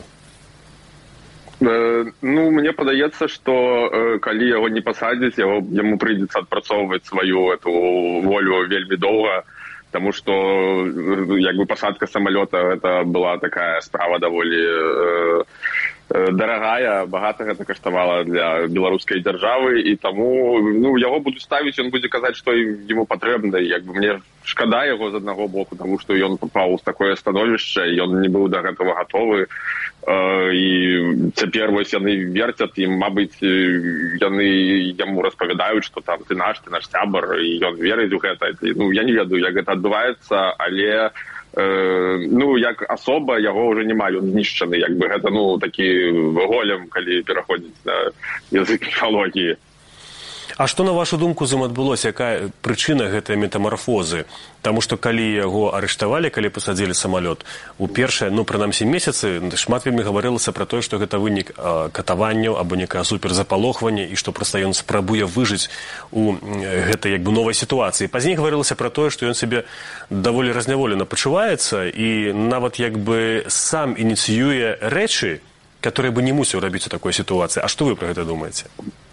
Ну, мне падаецца, што калі яго не пасадзяць, яму прыйдзецца адпрацоўваць сваю эту волю вельмі доўга, таму што як бы пасадка самалёта гэта была такая справа даволі дарагая, багата гэта каштавала для беларускай дзяржавы, і таму, ну, яго будуць ставіць, ён будзе казаць, што яму патрэбна, і як бы мне шкада яго з аднаго боку, таму што ён папаў у такое становішча, ён не быў да гэтага гатовы, і цяпер вось яны верцяць, і, мабыць, яны яму распавядаюць, што там ты наш сябар, і ён верыць у гэта. Ну, я не ведаю, як гэта адбываецца, але ну, як асоба яго ўжо няма, ён знішчаны, як бы гэта, ну, такі голем, калі пераходзіць на язык міфалогіі. А што, на вашу думку, з ім адбылося? Якая прычына гэтай метамарфозы? Таму што калі яго арыштавалі, калі пасадзілі самалёт, у першыя, ну, прынамсі, месяцы шмат вельмі гаварылася пра тое, што гэта вынік катаванняў або некае суперзапалохвання і што проста ён спрабуе выжыць у гэтай, як бы, новай сітуацыі. Пазней гаварылася пра тое, што ён сябе даволі разняволена пачуваецца і нават, як бы, сам ініцыюе рэчы, которые бы не мусіў рабіць у такой сітуацыі. А што вы пра гэта думаеце?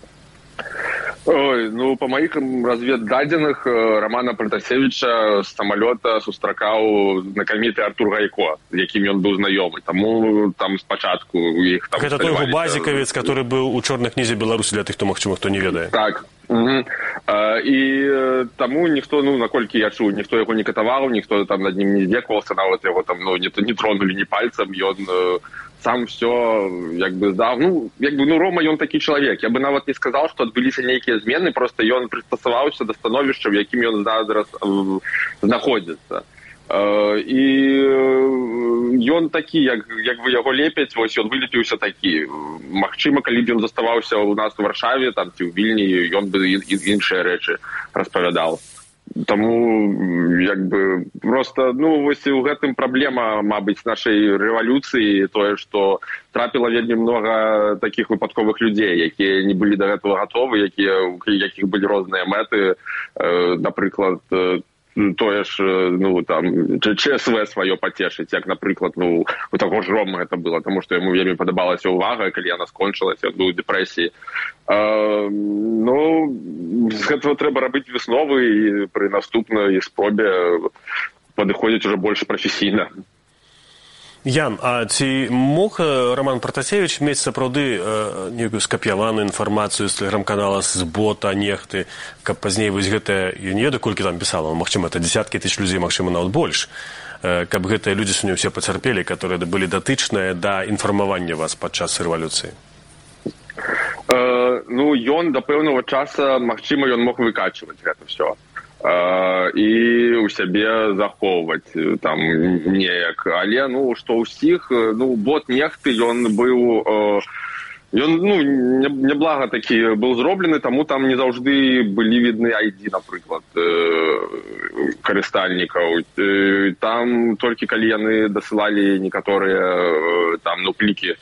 Ой, ну, по моих разведдадзеных, Романа Пратасевіча з самалёта сустракаў знакаміты Артур Гайко, з якім ён быў знаёмы. Таму там спачатку іх там... Гэта той базікавец, который быў у чорнай кнізе Беларусі, для тых, хто, магчыма, хто не ведае. Так. І таму ніхто, ну, наколькі я чуў, ніхто яго не катаваў, ніхто там над ним не здзекаваўся, нават яго там, ну, не тронули ні пальцам, ён сам все, як бы, здаў. Ну, як бы, ну, Рома, ён такі чалавек. Я бы нават не сказаў, што адбыліся нейкія змены, просто ён прыстасаваўся да становішча, в якім ён зараз знаходзіцца. І ён такі, як вы яго лепяць, вось ён вылепіўся такі. Магчыма, калі б ён заставаўся у нас у Варшаве, там, ці ў Вільні, ён бы іншыя рэчы распавядаў. Таму, як бы, просто, ну, вось у гэтым праблема, мабыць, нашай рэвалюцыі, тое, што трапіла вельмі многа такіх выпадковых людзей, якія не былі да гэтага гатовы, у якіх былі розныя мэты, напрыклад, тое ж, ну, там, ЧСВ сваё пацешыць, як, напрыклад, ну, у таго ж Рома гэта было, таму што яму вельмі падабалася ўвага, калі яна скончылася, ён быў у дэпрэсіі. Ну, з гэтага трэба рабіць высновы і пры наступнай спробе падыходзіць ужо больш прафесійна. Ян, а ці мог Роман Пратасевіч мець сапраўды нейкую скапіяваную інфармацыю з тэлеграм-канала, з бота, нехты, каб пазней вось гэтае, я не ведаю, колькі там пісала, магчыма, это дзесяткі тысяч людзей, магчыма, нават больш, каб гэтыя людзі сёння ўсе пацярпелі, которые былі датычныя да інфармавання вас падчас рэвалюцыі? Ну, ён да пэўнага часа, магчыма, ён мог выкачваць гэта ўсё. І ў сябе захоўваць там неяк. Але, ну, што ўсіх, ну, бот нехты, ён быў Ён, няблага такі быў зроблены, таму там не заўжды былі відны ID, напрыклад, карыстальнікаў. Там толькі калі яны дасылалі некаторыя там, клікі,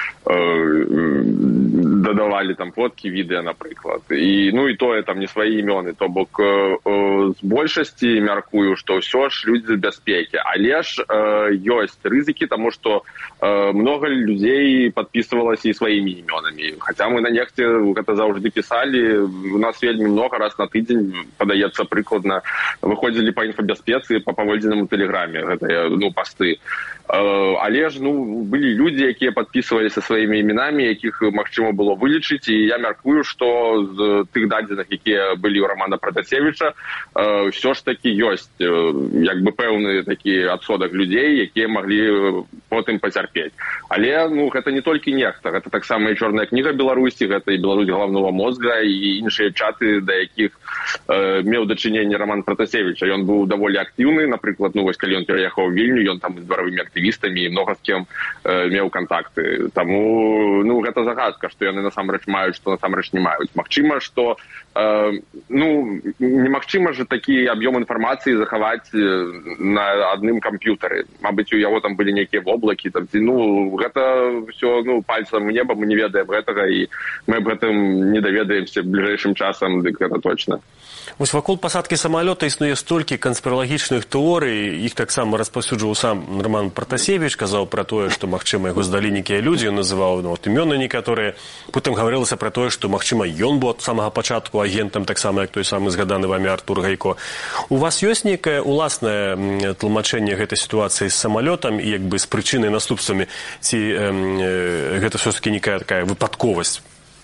дадавалі там фоткі, відэа, напрыклад. І тое там не свае імёны. То бок з большасці мяркую, што ўсё ж людзі бяспекі. Але ж ёсць рызыкі, таму што многа людзей падпісвалася і сваімі імёнамі. Хаця мы на нехце гэта заўжды пісалі. У нас вельмі много раз на тыдзень, падаецца, прыкладна, выходзілі па інфабяспецы, па паводзінам у тэлеграме гэтыя пасты. Але ж былі людзі, якія падпісваліся сваімі імінамі, якіх магчыма было вылічыць, і я мяркую, што з тых дадзеных, якія былі ў Рамана Пратасевіча, ўсё ж такі ёсць як бы пэўны такі адсотак людзей, якія маглі потым пацярпець. Але гэта не толькі нехта, гэта таксама і чорная кніга Беларусі, гэта і Беларусь галаўнога мозга, і іншыя чаты, да якіх меў дачыненне Раман Пратасевіча. Ён быў даволі актыўны, напрыклад, калі ён пераехаў у Вільню, ён там з дваровымі актывістамі і многа з кем меў кантакты. Таму гэта загадка, што яны насамрэч маюць, што насамрэч не маюць. Магчыма, што немагчыма ж такі аб'ём інфармацыі захаваць на адным камп'ютары. Мабыць, у яго там былі нейкія воблакі, гэта ўсё пальцам у неба, мы не ведаем гэтага, і мы аб гэтым не даведаемся бліжэйшым часам, дык гэта точна. Вось вакол пасадкі самалёта існуе столькі канспіралагічных тэорый, іх таксама распаўсюджваў сам Раман Пратасевіч, казаў пра тое, што, магчыма, яго здалі нейкія людзі, ён называў імёны некаторыя. Потым гаварылася пра тое, што, магчыма, ён быў ад самага пачатку агентам, таксама, як той самы згаданы вамі Артур Гайко. У вас ёсць нейкае уласнае тлумачэнне гэтай сітуацыі з самалётам і як бы з прычынай наступствамі, ці гэта ўсё-такі нейкая такая выпадковасць?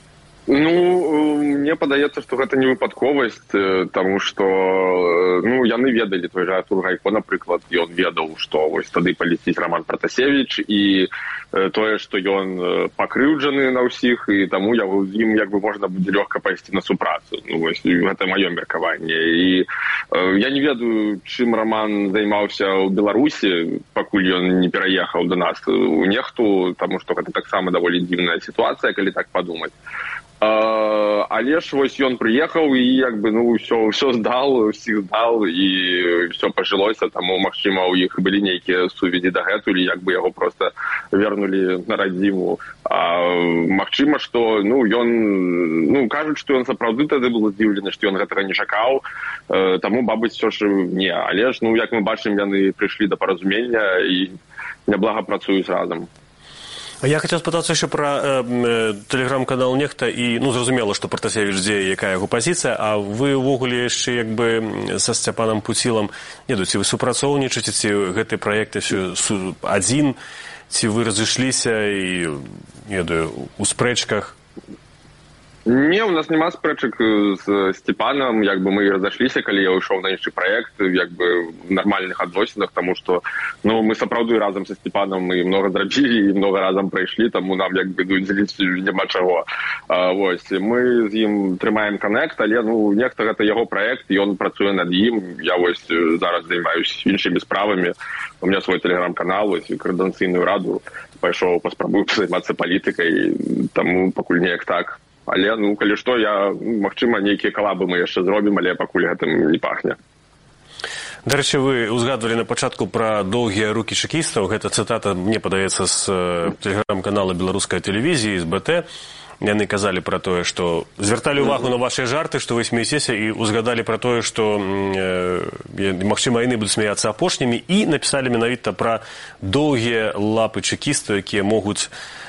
Мне падаецца, што гэта не выпадковасць, таму што яны ведалі, той жа Артур Гайко, напрыклад, ён ведаў, што вось тады палетіць Раман Пратасевіч, і тое, што ён пакрыўджаны на ўсіх, і таму з ім як бы можна будзе лёгка пайсці на супрацу. Гэта маё меркаванне. І я не ведаю, чым Раман займаўся ў Беларусі, пакуль ён не пераехаў да нас у нехту, таму што гэта таксама даволі дзіўная сітуацыя, калі так падумаць. Але ж вось ён прыехаў і як бы ўсё здал, усіх здал, і ўсё пажылося, таму магчыма у іх былі нейкія сувязі дагэтуль, як бы яго проста вернулі на радзіму. Магчыма, што ён кажуць, што ён сапраўды тады быў здзіўлены, што ён гэтага не чакаў, таму мабыць, ўсё ж не. Але ж як мы бачым, яны прыйшлі да паразумення і няблага працуюць разам. Я хотел спытацца яшчэ пра тэлеграм-канал Нехта, і зразумела, што Пратасевіч дзе, якая яго пазіцыя, а вы ўвогуле яшчэ як бы са Сцяпанам Пуцілам, ці вы супрацоўнічаеце, ці гэты праект яшчэ адзін, ці вы разышліся і, у спрэчках? Не, у нас няма спрэчак з Сцяпанам, як бы мы разышліся, калі я ўйшоў на іншы праект, як бы в нармальных адносінах, таму што мы сапраўды разам са Сцяпанам мы многа зрабілі і многа разам прайшлі, таму нам як бы дзеліць няма чаго. Вось, мы з ім трымаем канект, але нехта гэта яго праект, і ён працуе над ім. Я вось зараз займаюсь іншымі справамі. У меня свой тэлеграм-канал, вось, і коардынацыйную раду пайшоў, паспрабую займацца палітыкай, таму пакуль неяк так. Але, калі што, магчыма, нейкія калабы мы яшчэ зробім, але пакуль гэтым не пахне. Дарэчы, вы узгадвалі на пачатку пра доўгія рукі чэкістаў. Гэта цытата, мне падаецца, з тэлеграм-канала беларускай тэлевізіі, з БТ. Яны казалі пра тое, што звярталі ўвагу на вашыя жарты, што вы смеецеся, і узгадалі пра тое, што, магчыма, яны будуць смяяцца апошнімі, і напісалі менавіта пра доўгія лапы чэкістаў, якія могуць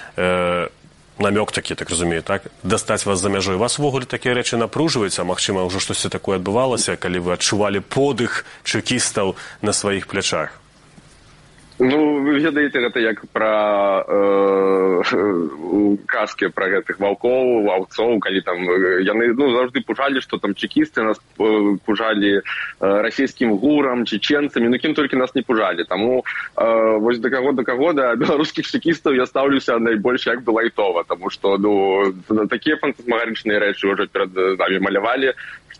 намёк такі, так разумею, так? Дастаць вас за мяжой. Вас увогуле такія рэчы напружваюць, а магчыма, ўжо штосьці такое адбывалася, калі вы адчувалі подых чэкістаў на сваіх плячах? Вы ведаеце, гэта як пра казкі пра гэтых ваўкоў, аўцоў, калі там яны заўжды пужалі, што там чэкісты нас пужалі расійскім гурам, чеченцамі, кім толькі нас не пужалі. Таму вось да беларускіх чэкістаў я стаўлюся найбольш як бы лайтова, таму што такія фантасмагарычныя рэчы ўжо перад намі малявалі,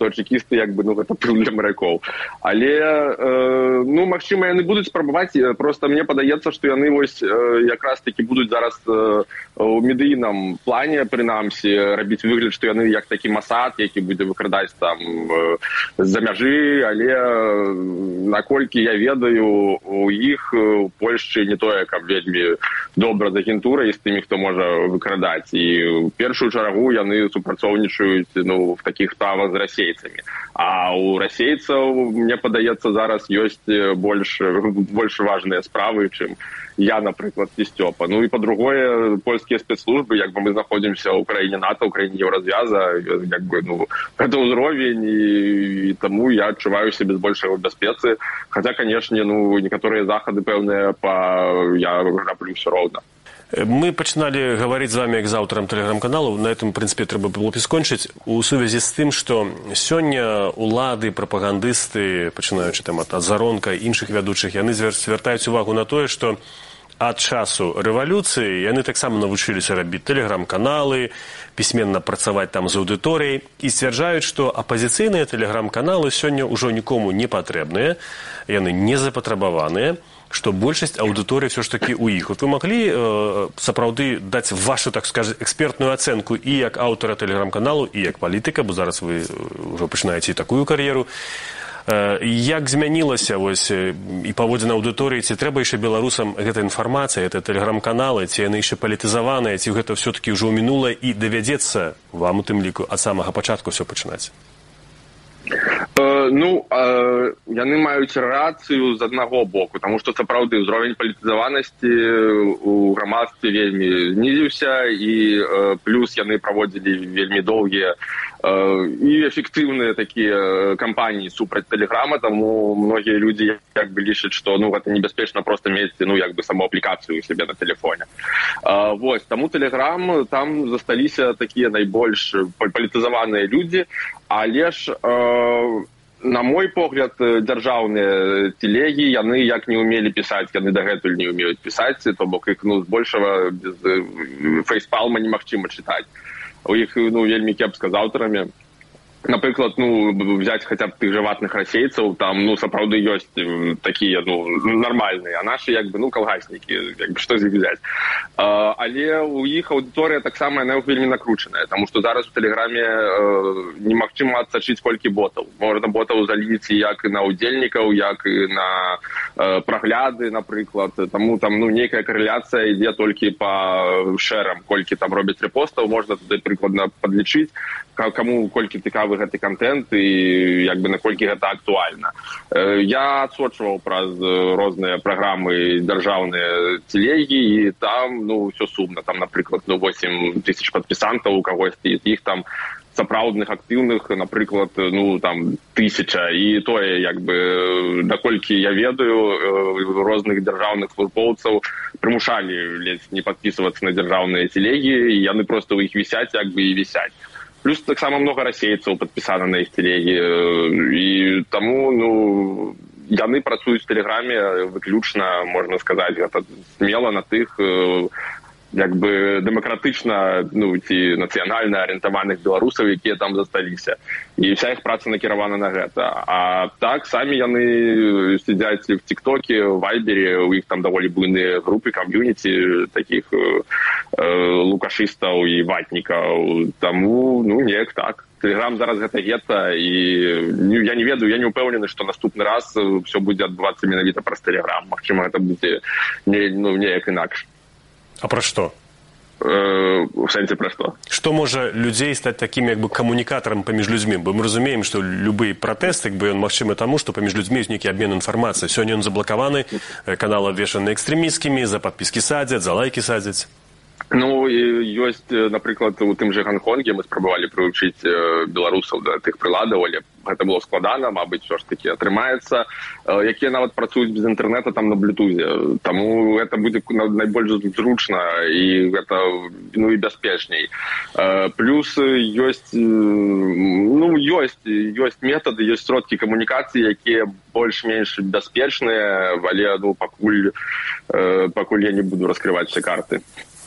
што чекісты як бы, ну, гэта для маракоў. Але, ну, магчыма, яны будуць спрабаваць, просто мне падаецца, што яны вось якраз такі будуць зараз у медыйным плане, прынамсі, рабіць выгляд, што яны як такі Масад, які будзе выкрадаць там з-за мяжы, але наколькі я ведаю, у іх у Польшчы не тое, каб вельмі добра з агентурай, з тымі, хто можа выкрадаць. І в першую чаргу яны супрацоўнічаюць, ну, в такіх справах з расейцамі. А у расейцаў, мне падаецца, зараз ёсць больш важныя справы, чым я, напрыклад, ці Сцёпа. Ну і па-другое, польскія спецслужбы, як бы мы знаходзімся ў краіне НАТО, ў краіне Еўразвяза, як бы, ну, гэта ўзровень, і таму я адчуваю сябе з большай бяспецы. Хаця, канешне, ну, некаторыя захады пэўныя я раблю ўсё роўна. Мы пачыналі гаварыць з вами як з аўтарам тэлеграм-каналу, на этом, в прынцыпе, трэба было б і скончыць, у сувязі з тым, што сёння улады, прапагандысты, пачынаючы там ад Заронка і іншых вядучых, яны звяртаюць увагу на тое, што ад часу рэвалюцыі яны таксама навучыліся рабіць тэлеграм-каналы, пісьменна працаваць там з аўдыторыяй і сцвярджаюць, што апазіцыйныя тэлеграм-каналы сёння ўжо нікому не патрэбныя, яны не запатрабаваныя, што большасць аўдыторыі ўсё ж такі ў іх. Вот вы маглі сапраўды даць вашу, так скажем, экспертную ацэнку і як аўтара тэлеграм-каналу, і як палітыка, бо зараз вы ўжо пачынаеце і такую кар'еру. Як змянілася вось і паводзіна аўдыторыі, ці трэба яшчэ беларусам гэта інфармацыя, гэта тэлеграм-каналы, ці яны яшчэ палітызаваныя, ці гэта ўсё-такі ўжо ў мінулае і давядзецца вам у тым ліку ад самага пачатку ўсё пачынаць? Ну, яны маюць рацыю з аднаго боку, таму што сапраўды ўзровень палітызаванасці у грамадстве вельмі знізіўся, і плюс яны праводзілі вельмі доўгія і эфектыўныя такія кампаніі супраць тэлеграма, таму многія людзі як бы лічаць, што ну гэта небяспечна проста мець ну як бы саму аплікацыю у сябе на тэлефоне. Вось, таму тэлеграм, там засталіся такія найбольш палітызаваныя людзі, але ж на мой погляд, дзяржаўныя телегі, яны як не ўмелі пісаць, яны дагэтуль не ўмеюць пісаць, то бок іх ну збольшага без фейспалма немагчыма чытаць. У іх ну вельмі кепска з аўтарамі. Напрыклад, ну, взять хотя б тых жа ватных расейцаў, там, ну, сапраўды ёсць такія, ну, нармальныя, а нашы, як бы, ну, калгаснікі, як бы, што з іх взять. Але у іх аўдыторыя таксама, яна вельмі накручаная, таму што зараз у тэлеграме немагчыма адсачыць колькі ботаў. Можна ботаў заліць як на ўдзельнікаў, як і на прагляды, напрыклад. Таму там, ну, нейкая карэляцыя ідзе толькі па шэрам, колькі там робяць рэпостаў, можна туды прыкладна падлічыць, каму колькі цікавы гэты контент і як бы наколькі гэта актуальна. Я адсочваў праз розныя праграмы дзяржаўныя телегі, і там ну ўсё сумна. Там, напрыклад, ну 8 тысяч падпісантаў у кагосьці, іх там сапраўдных актыўных, напрыклад, ну там 1000, і тое як бы наколькі я ведаю, розных дзяржаўных службоўцаў прымушалі ледзь не падпісвацца на дзяржаўныя телегі, і яны проста ў іх вісяць як бы і вісяць. Плюс таксама много расейцаў падпісана на іх телегі, і таму ну яны працуюць в тэлеграме выключна, можна сказаць, гэта смела на тых як бы дэмакратычна, ну ці нацыянальна арыентаваных беларусаў, якія там засталіся. І вся іх праца накіравана на гэта. А так самі яны сядзяць в тиктоке, в вайбере, у іх там даволі буйныя групы, кам'юніці такіх лукашыстаў і ватнікаў. Таму, ну, неяк так. Тэлеграм зараз гэта гета, і я не ведаю, я не ўпэўнены, што наступны раз ўсё будзе адбывацца менавіта праз тэлеграм. Магчыма, гэта будзе неяк інакш. А пра што? У сэнсе пра што? Што можа людзей стаць такім як бы камунікатарам паміж людзьмі? Бо мы разумеем, што любы пратэст, як бы ён магчымы таму, што паміж людзьмі ёсць нейкі абмен інфармацыі. Сёння ён заблакаваны, каналы абвешаны экстрэмісткімі, за падпіскі садзяць, за лайкі садзяць. Ну, ёсць, напрыклад, у тым же Гонконге мы спрабавалі прывучыць беларусаў да тых прыладаў, але гэта было складана, мабыць, ўсё ж такі атрымаецца, якія нават працуюць без інтэрнэта там на блютузе. Таму гэта будзе найбольш зручна і гэта, ну, і бяспечней. Плюс ёсць, ну, ёсць метады, ёсць сродкі камунікацыі, якія больш-менш бяспечныя, але, ну, пакуль я не буду раскрываць все карты.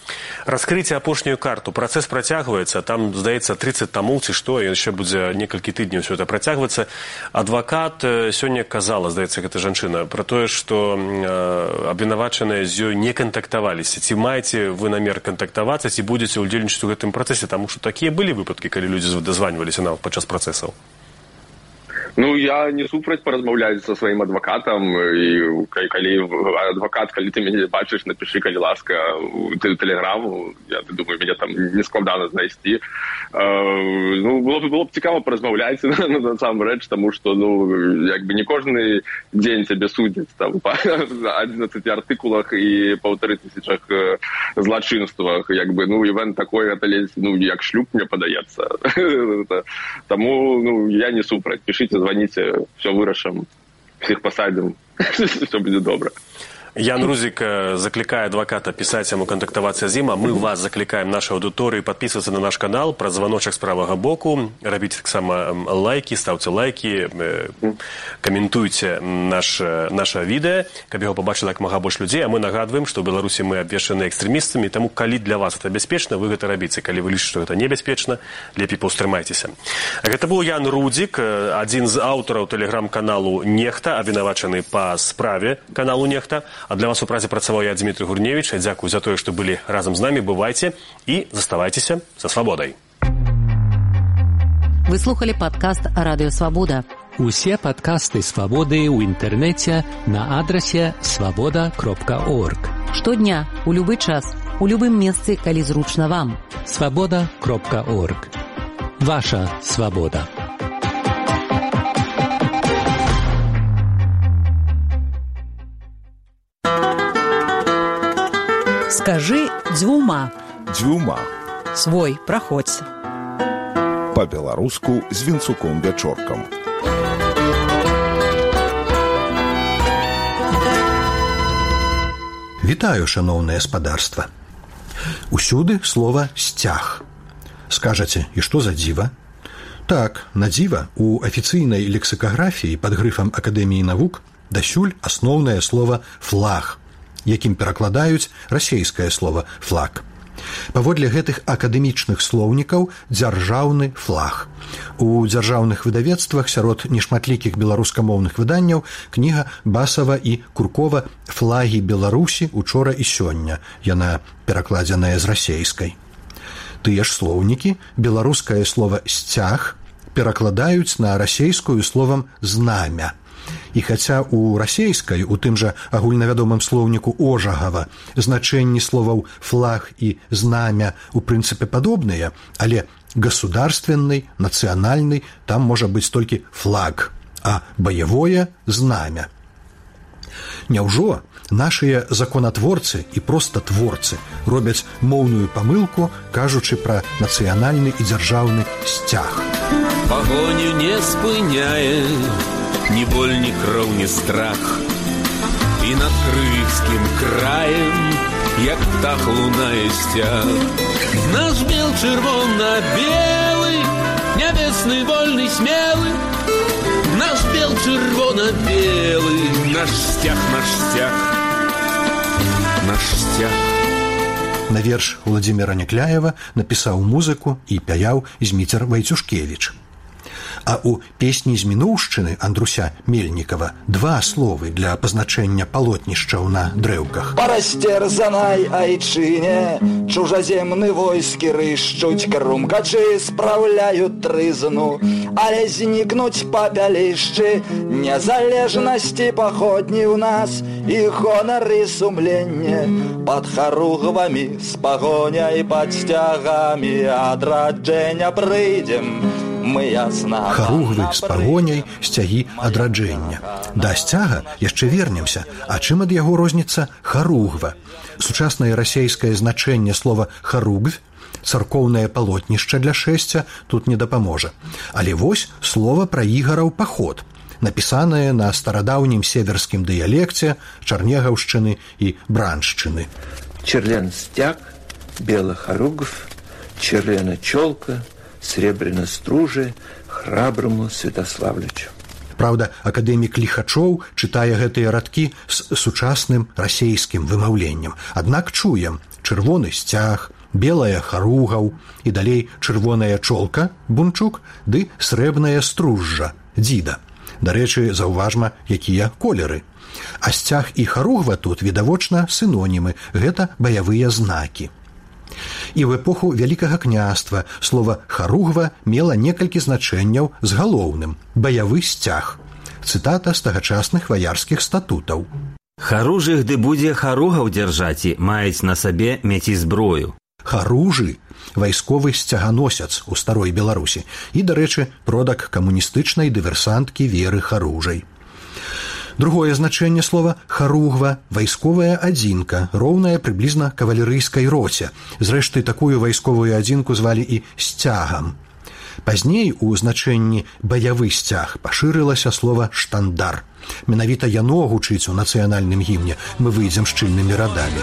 Раскрыйце апошнюю карту. Працэс працягваецца. Там, здаецца, 30 тамоў, ці што, і яшчэ будзе некалькі тыдняў все это працягвацца. Адвакат сёння казала, здаецца, гэта жанчына, пра тое, што абвінавачаныя з ёй не кантактаваліся. Ці маеце вы намер кантактавацца, ці будзеце ўдзельнічаць у гэтым працэсе? Таму што такія былі выпадкі, калі людзі дазваніваліся нам падчас працэсаў. Ну, я не супраць паразмаўляць са сваім адвакатам, і адвакат, калі ты мяне бачыш, напішы, калі ласка, тэлеграму, я думаю, мяне там не складана знайсці. Ну, было б цікава паразмаўляць, насамрэч, таму што, ну, як бы не кожны дзень цябе судзяць там па 11 артыкулах і 1500 злачынствах, як бы, ну, івент такой, гэта ледзь, ну, як шлюб, мне падаецца. Таму, ну, я не супраць. Пішыце, звоните, все вырашим, всех посадим, все будет добро. Ян Рудзік закликае адвоката писать ему, контактоваться з ім, а мы вас закликаем, нашей аудитории, подписываться на наш канал, про звоночек с правого боку, робите так само лайки, ставьте лайки, комментуйте наше видео, каб его побачили як мага больш людей, а мы нагадываем, что в Беларуси мы обвешаны экстремистами, тому калі для вас это бяспечна, вы гэта робіце, калі вы лічыце, что это небяспечна, лепей паўстрымайцеся. Гэта быў Ян Рудзік, адзін з аўтараў тэлеграм-каналу «Нехта», абвінавачаны па справе каналу «Нехта». А для вас у празе працаваў я, Дмітрий Гурневич. Дзякую за тое, што былі разам з намі. Бывайце і заставайцеся са свабодай. Вы слухали падкаст «Радыё Свабода». Усе падкасты «Свабоды» ў інтэрнэце на адрасе свабода.орг. Штодня, у любы час, у любым месцы, калі зручна вам. свабода.орг. Ваша свабода. Скажи дзвюма. Дзвюма. Свой, праходзь. Па-беларуску з Вінцуком Вячоркам. Вітаю, шаноўнае спадарства. Усюды слова «сцяг». Скажаце, і што за дзіва? Так, на дзіва, у афіцыйнай лексікаграфіі пад грыфам Акадэміі навук дасюль асноўнае слова «флаг», якім перакладаюць расейскае слова «флаг». Паводле гэтых акадэмічных слоўнікаў дзяржаўны флаг. У дзяржаўных выдавецтвах сярод нешматлікіх беларускамоўных выданняў кніга Басава і Куркова «Флагі Беларусі учора і сёння». Яна перакладзеная з расейскай. Тыя ж слоўнікі беларускае слова «сцяг» перакладаюць на расейскую словам «знамя». І хаця у расейскай, у тым жа агульнавядомым слоўніку Ожагава, значэнні словаў «флаг» і «знамя» у прынцыпе падобныя, але государственный, нацыянальны там можа быць толькі «флаг», а баявое «знамя». Няўжо нашыя законатворцы і проста творцы робяць моўную памылку, кажучы пра нацыянальны і дзяржаўны сцяг? Пагоню не спыняе ни боль, ни кроў, ни страх. И над крымским краем, як птах лунае сцяг. Наш бел чырвона-белы, нябесны, вольны, смелы. Наш бел чырвона-белы, наш сцяг, наш сцяг. Наш сцяг. На верш Владзіміра Някляева напісаў музыку і пяяў Зміцер Вайцюшкевіч. А у песні з мінуўшчыны Андруся Мельнікава два словы для пазначэння палотнішчаў на дрэўках. Па расцерзанай айчыне чужаземны войскі рышчуць, крумкачы спраўляюць трызну, але знікнуць папялішчы незалежнасці паходні ў нас і гонары сумленне пад харугвамі з пагоняй пад сцягамі адраджэння прыйдзем. Харугвы з пагоняй, сцягі адраджэння. Да сцяга яшчэ вернемся, а чым ад яго розніцца харугва? Сучаснае расейскае значэнне слова «харугвь», царкоўнае палотнішча для шэсця, тут не дапаможа. Але вось слова пра ігараў паход, напісанае на старадаўнім северскім дыялекце Чарнегаўшчыны і Браншчыны. Черлен-стяг, бело-харугв, черлена-чолка, Сребрена стружи храброму Святославлячу. Праўда, акадэмік Ліхачоў чытае гэтыя радкі з сучасным расейскім вымаўленнем. Аднак чуем чырвоны сцяг, белая харугаў і далей чырвоная чолка, бунчук, ды срэбная стружжа, дзіда. Дарэчы, заўважма, якія колеры. А сцяг і харугва тут, відавочна, синонімы, гэта баявыя знакі. І ў эпоху Вялікага княства слова «харугва» мела некалькі значэнняў з галоўным – баявы сцяг. Цытата з тагачасных ваярскіх статутаў. «Харужых ды будзе харугаў дзяржаці, маюць на сабе меці зброю». Харужы – вайсковы сцяганосец у старой Беларусі і, дарэчы, продак камуністычнай дыверсанткі Веры Харужай. Другое значэнне слова «харугва» – вайсковая адзінка, роўная прыблізна кавалерыйскай роце. Зрэшты, такую вайсковую адзінку звалі і сцягам. Пазней у значэнні «баявы сцяг» пашырылася слова «штандар». Менавіта яно гучыць у нацыянальным гімне «Мы выйдзем шчыльнымі радамі».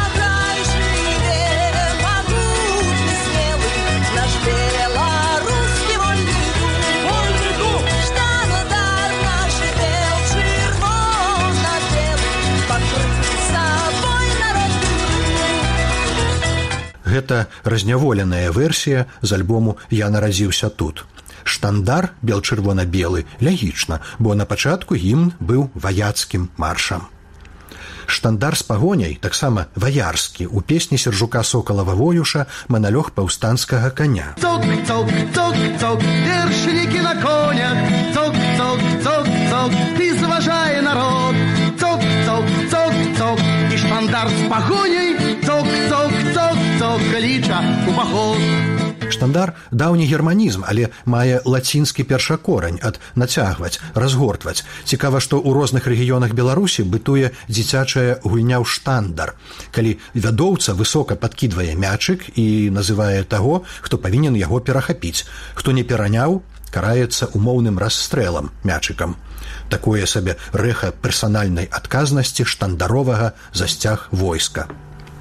Гэта разняволеная версія з альбому «Я нарадзіўся тут». Штандар бел-чырвона-белы лягічна, бо на пачатку гімн быў ваяцкім маршам. Штандар з пагоняй, таксама ваярскі, у песні Сержука Сокалава-Воюша «Маналёг паўстанцкага коня». Цок-цок-цок-цок, вершнікі на конях, цок-цок-цок-цок, ты заважае народ. Цок-цок-цок-цок, і штандар з пагоняй, цок-цок-цок-цок, кліча у паход. Штандар – даўні германізм, але мае лацінскі першакорань ад «нацягваць», «разгортваць». Цікава, што ў розных рэгіёнах Беларусі бытуе дзіцячая гульня ў штандар, калі вядоўца высока падкідвае мячык і называе таго, хто павінен яго перахапіць. Хто не пераняў, караецца умоўным расстрэлам мячыкам. Такое сабе рэха персанальнай адказнасці штандаровага за сцяг войска.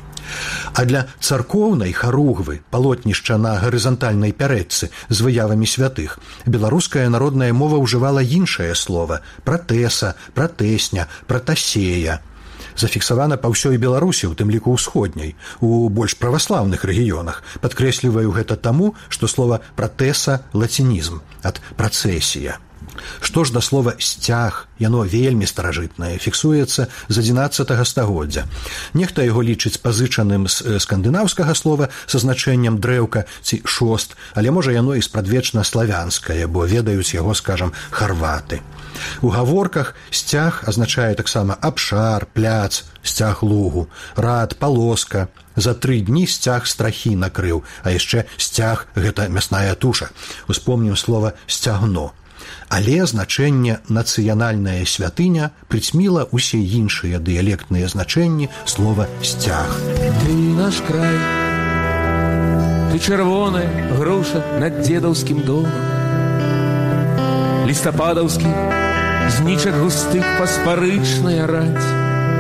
А для царкоўнай харугвы, палотнішча на гарызантальнай пярэчцы з выявамі святых, беларуская народная мова ўжывала іншае слова – пратэса, пратэсня, пратасея. Зафіксавана па ўсёй Беларусі, у тым ліку ўсходняй, у больш праваслаўных рэгіёнах. Падкрэсліваю гэта таму, што слова пратэса – лацінізм, ад працэсія. Што ж да слова «сцяг», яно вельмі старажытнае, фіксуецца з 11 стагоддзя. Нехта яго лічыць пазычаным з скандынаўскага слова са значэннем дрэўка ці шост, але можа яно і спрадвечна славянскае, бо ведаюць яго, скажам, харваты. У гаворках сцяг азначае таксама абшар, пляц, сцяг лугу, рад, палоска. За 3 дні сцяг страхі накрыў, а яшчэ сцяг – гэта мясная туша. Успомнім слова «сцягно». Але значэнне «нацыянальная святыня» прыцьміла ўсе іншыя дыялектныя значэнні слова «сцяг». Ты наш край, ты чырвоная груша над дзедаўскім домам, лістападаўскі знічак густых паспарычная раць.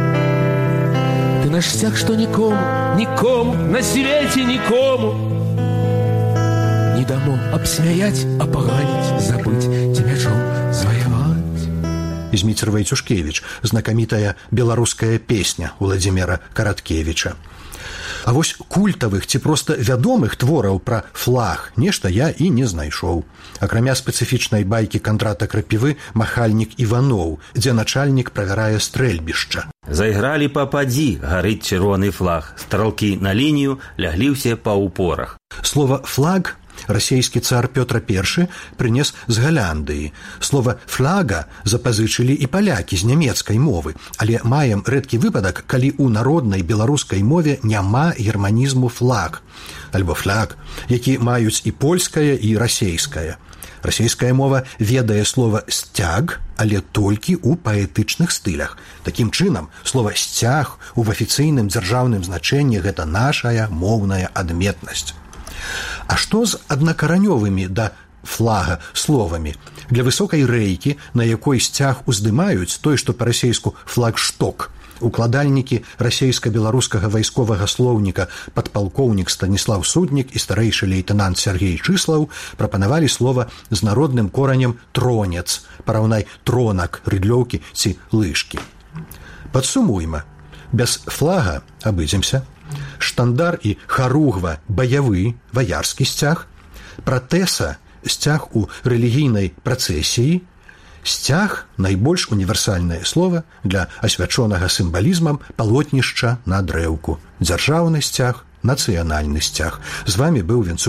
Ты наш сцяг, што нікому на свеце нікому не дамо абсмяяць, апаганіць, забыць, ці мячом зваяваць. Зміцер Вайцюшкевіч, знакамітая беларуская песня Уладзіміра Караткевіча. А вось культавых ці проста вядомых твораў пра флаг нешта я і не знайшоў. Акрамя спецыфічнай байкі Кандрата Крапівы «Махальнік Іваноў», дзе начальнік правярае стрэльбішча. Зайгралі пападзі, гарыць чырвоны флаг. Стралкі на лінію ляглі ўсе па упорах. Слова «флаг» расійскі цар Пётр I прынес з Галяндыі. Слова «флага» запазычылі і палякі з нямецкай мовы, але маем рэдкі выпадак, калі ў народнай беларускай мове няма германізму «флаг» альбо «фляг», які маюць і польская, і расейская. Расійская мова ведае слова «сцяг», але толькі ў паэтычных стылях. Такім чынам, слова «сцяг» у афіцыйным дзяржаўным значэнні гэта нашая моўная адметнасць. А што з аднакаранёвымі да флага словамі? Для высокай рэйкі, на якой сцяг уздымаюць, той, што па-расейску флагшток, укладальнікі расейска-беларускага вайсковага слоўніка падпалкоўнік Станіслав Суднік і старэйшы лейтэнант Сергей Чыслаў прапанавалі слова з народным коранем «тронец», параўнай «тронак», «рыдлёўкі» ці «лыжкі». Падсумуйма. Без флага абыдземся. штандар і харугва баявы ваярскі сцяг, пратэса сцяг у рэлігійнай працэсіі, сцяг найбольш універсальнае слова для асвячонага сімвалізмам палотнішча на дрэўку, дзяржаўны сцяг, нацыянальны сцяг. З вамі быў Венцук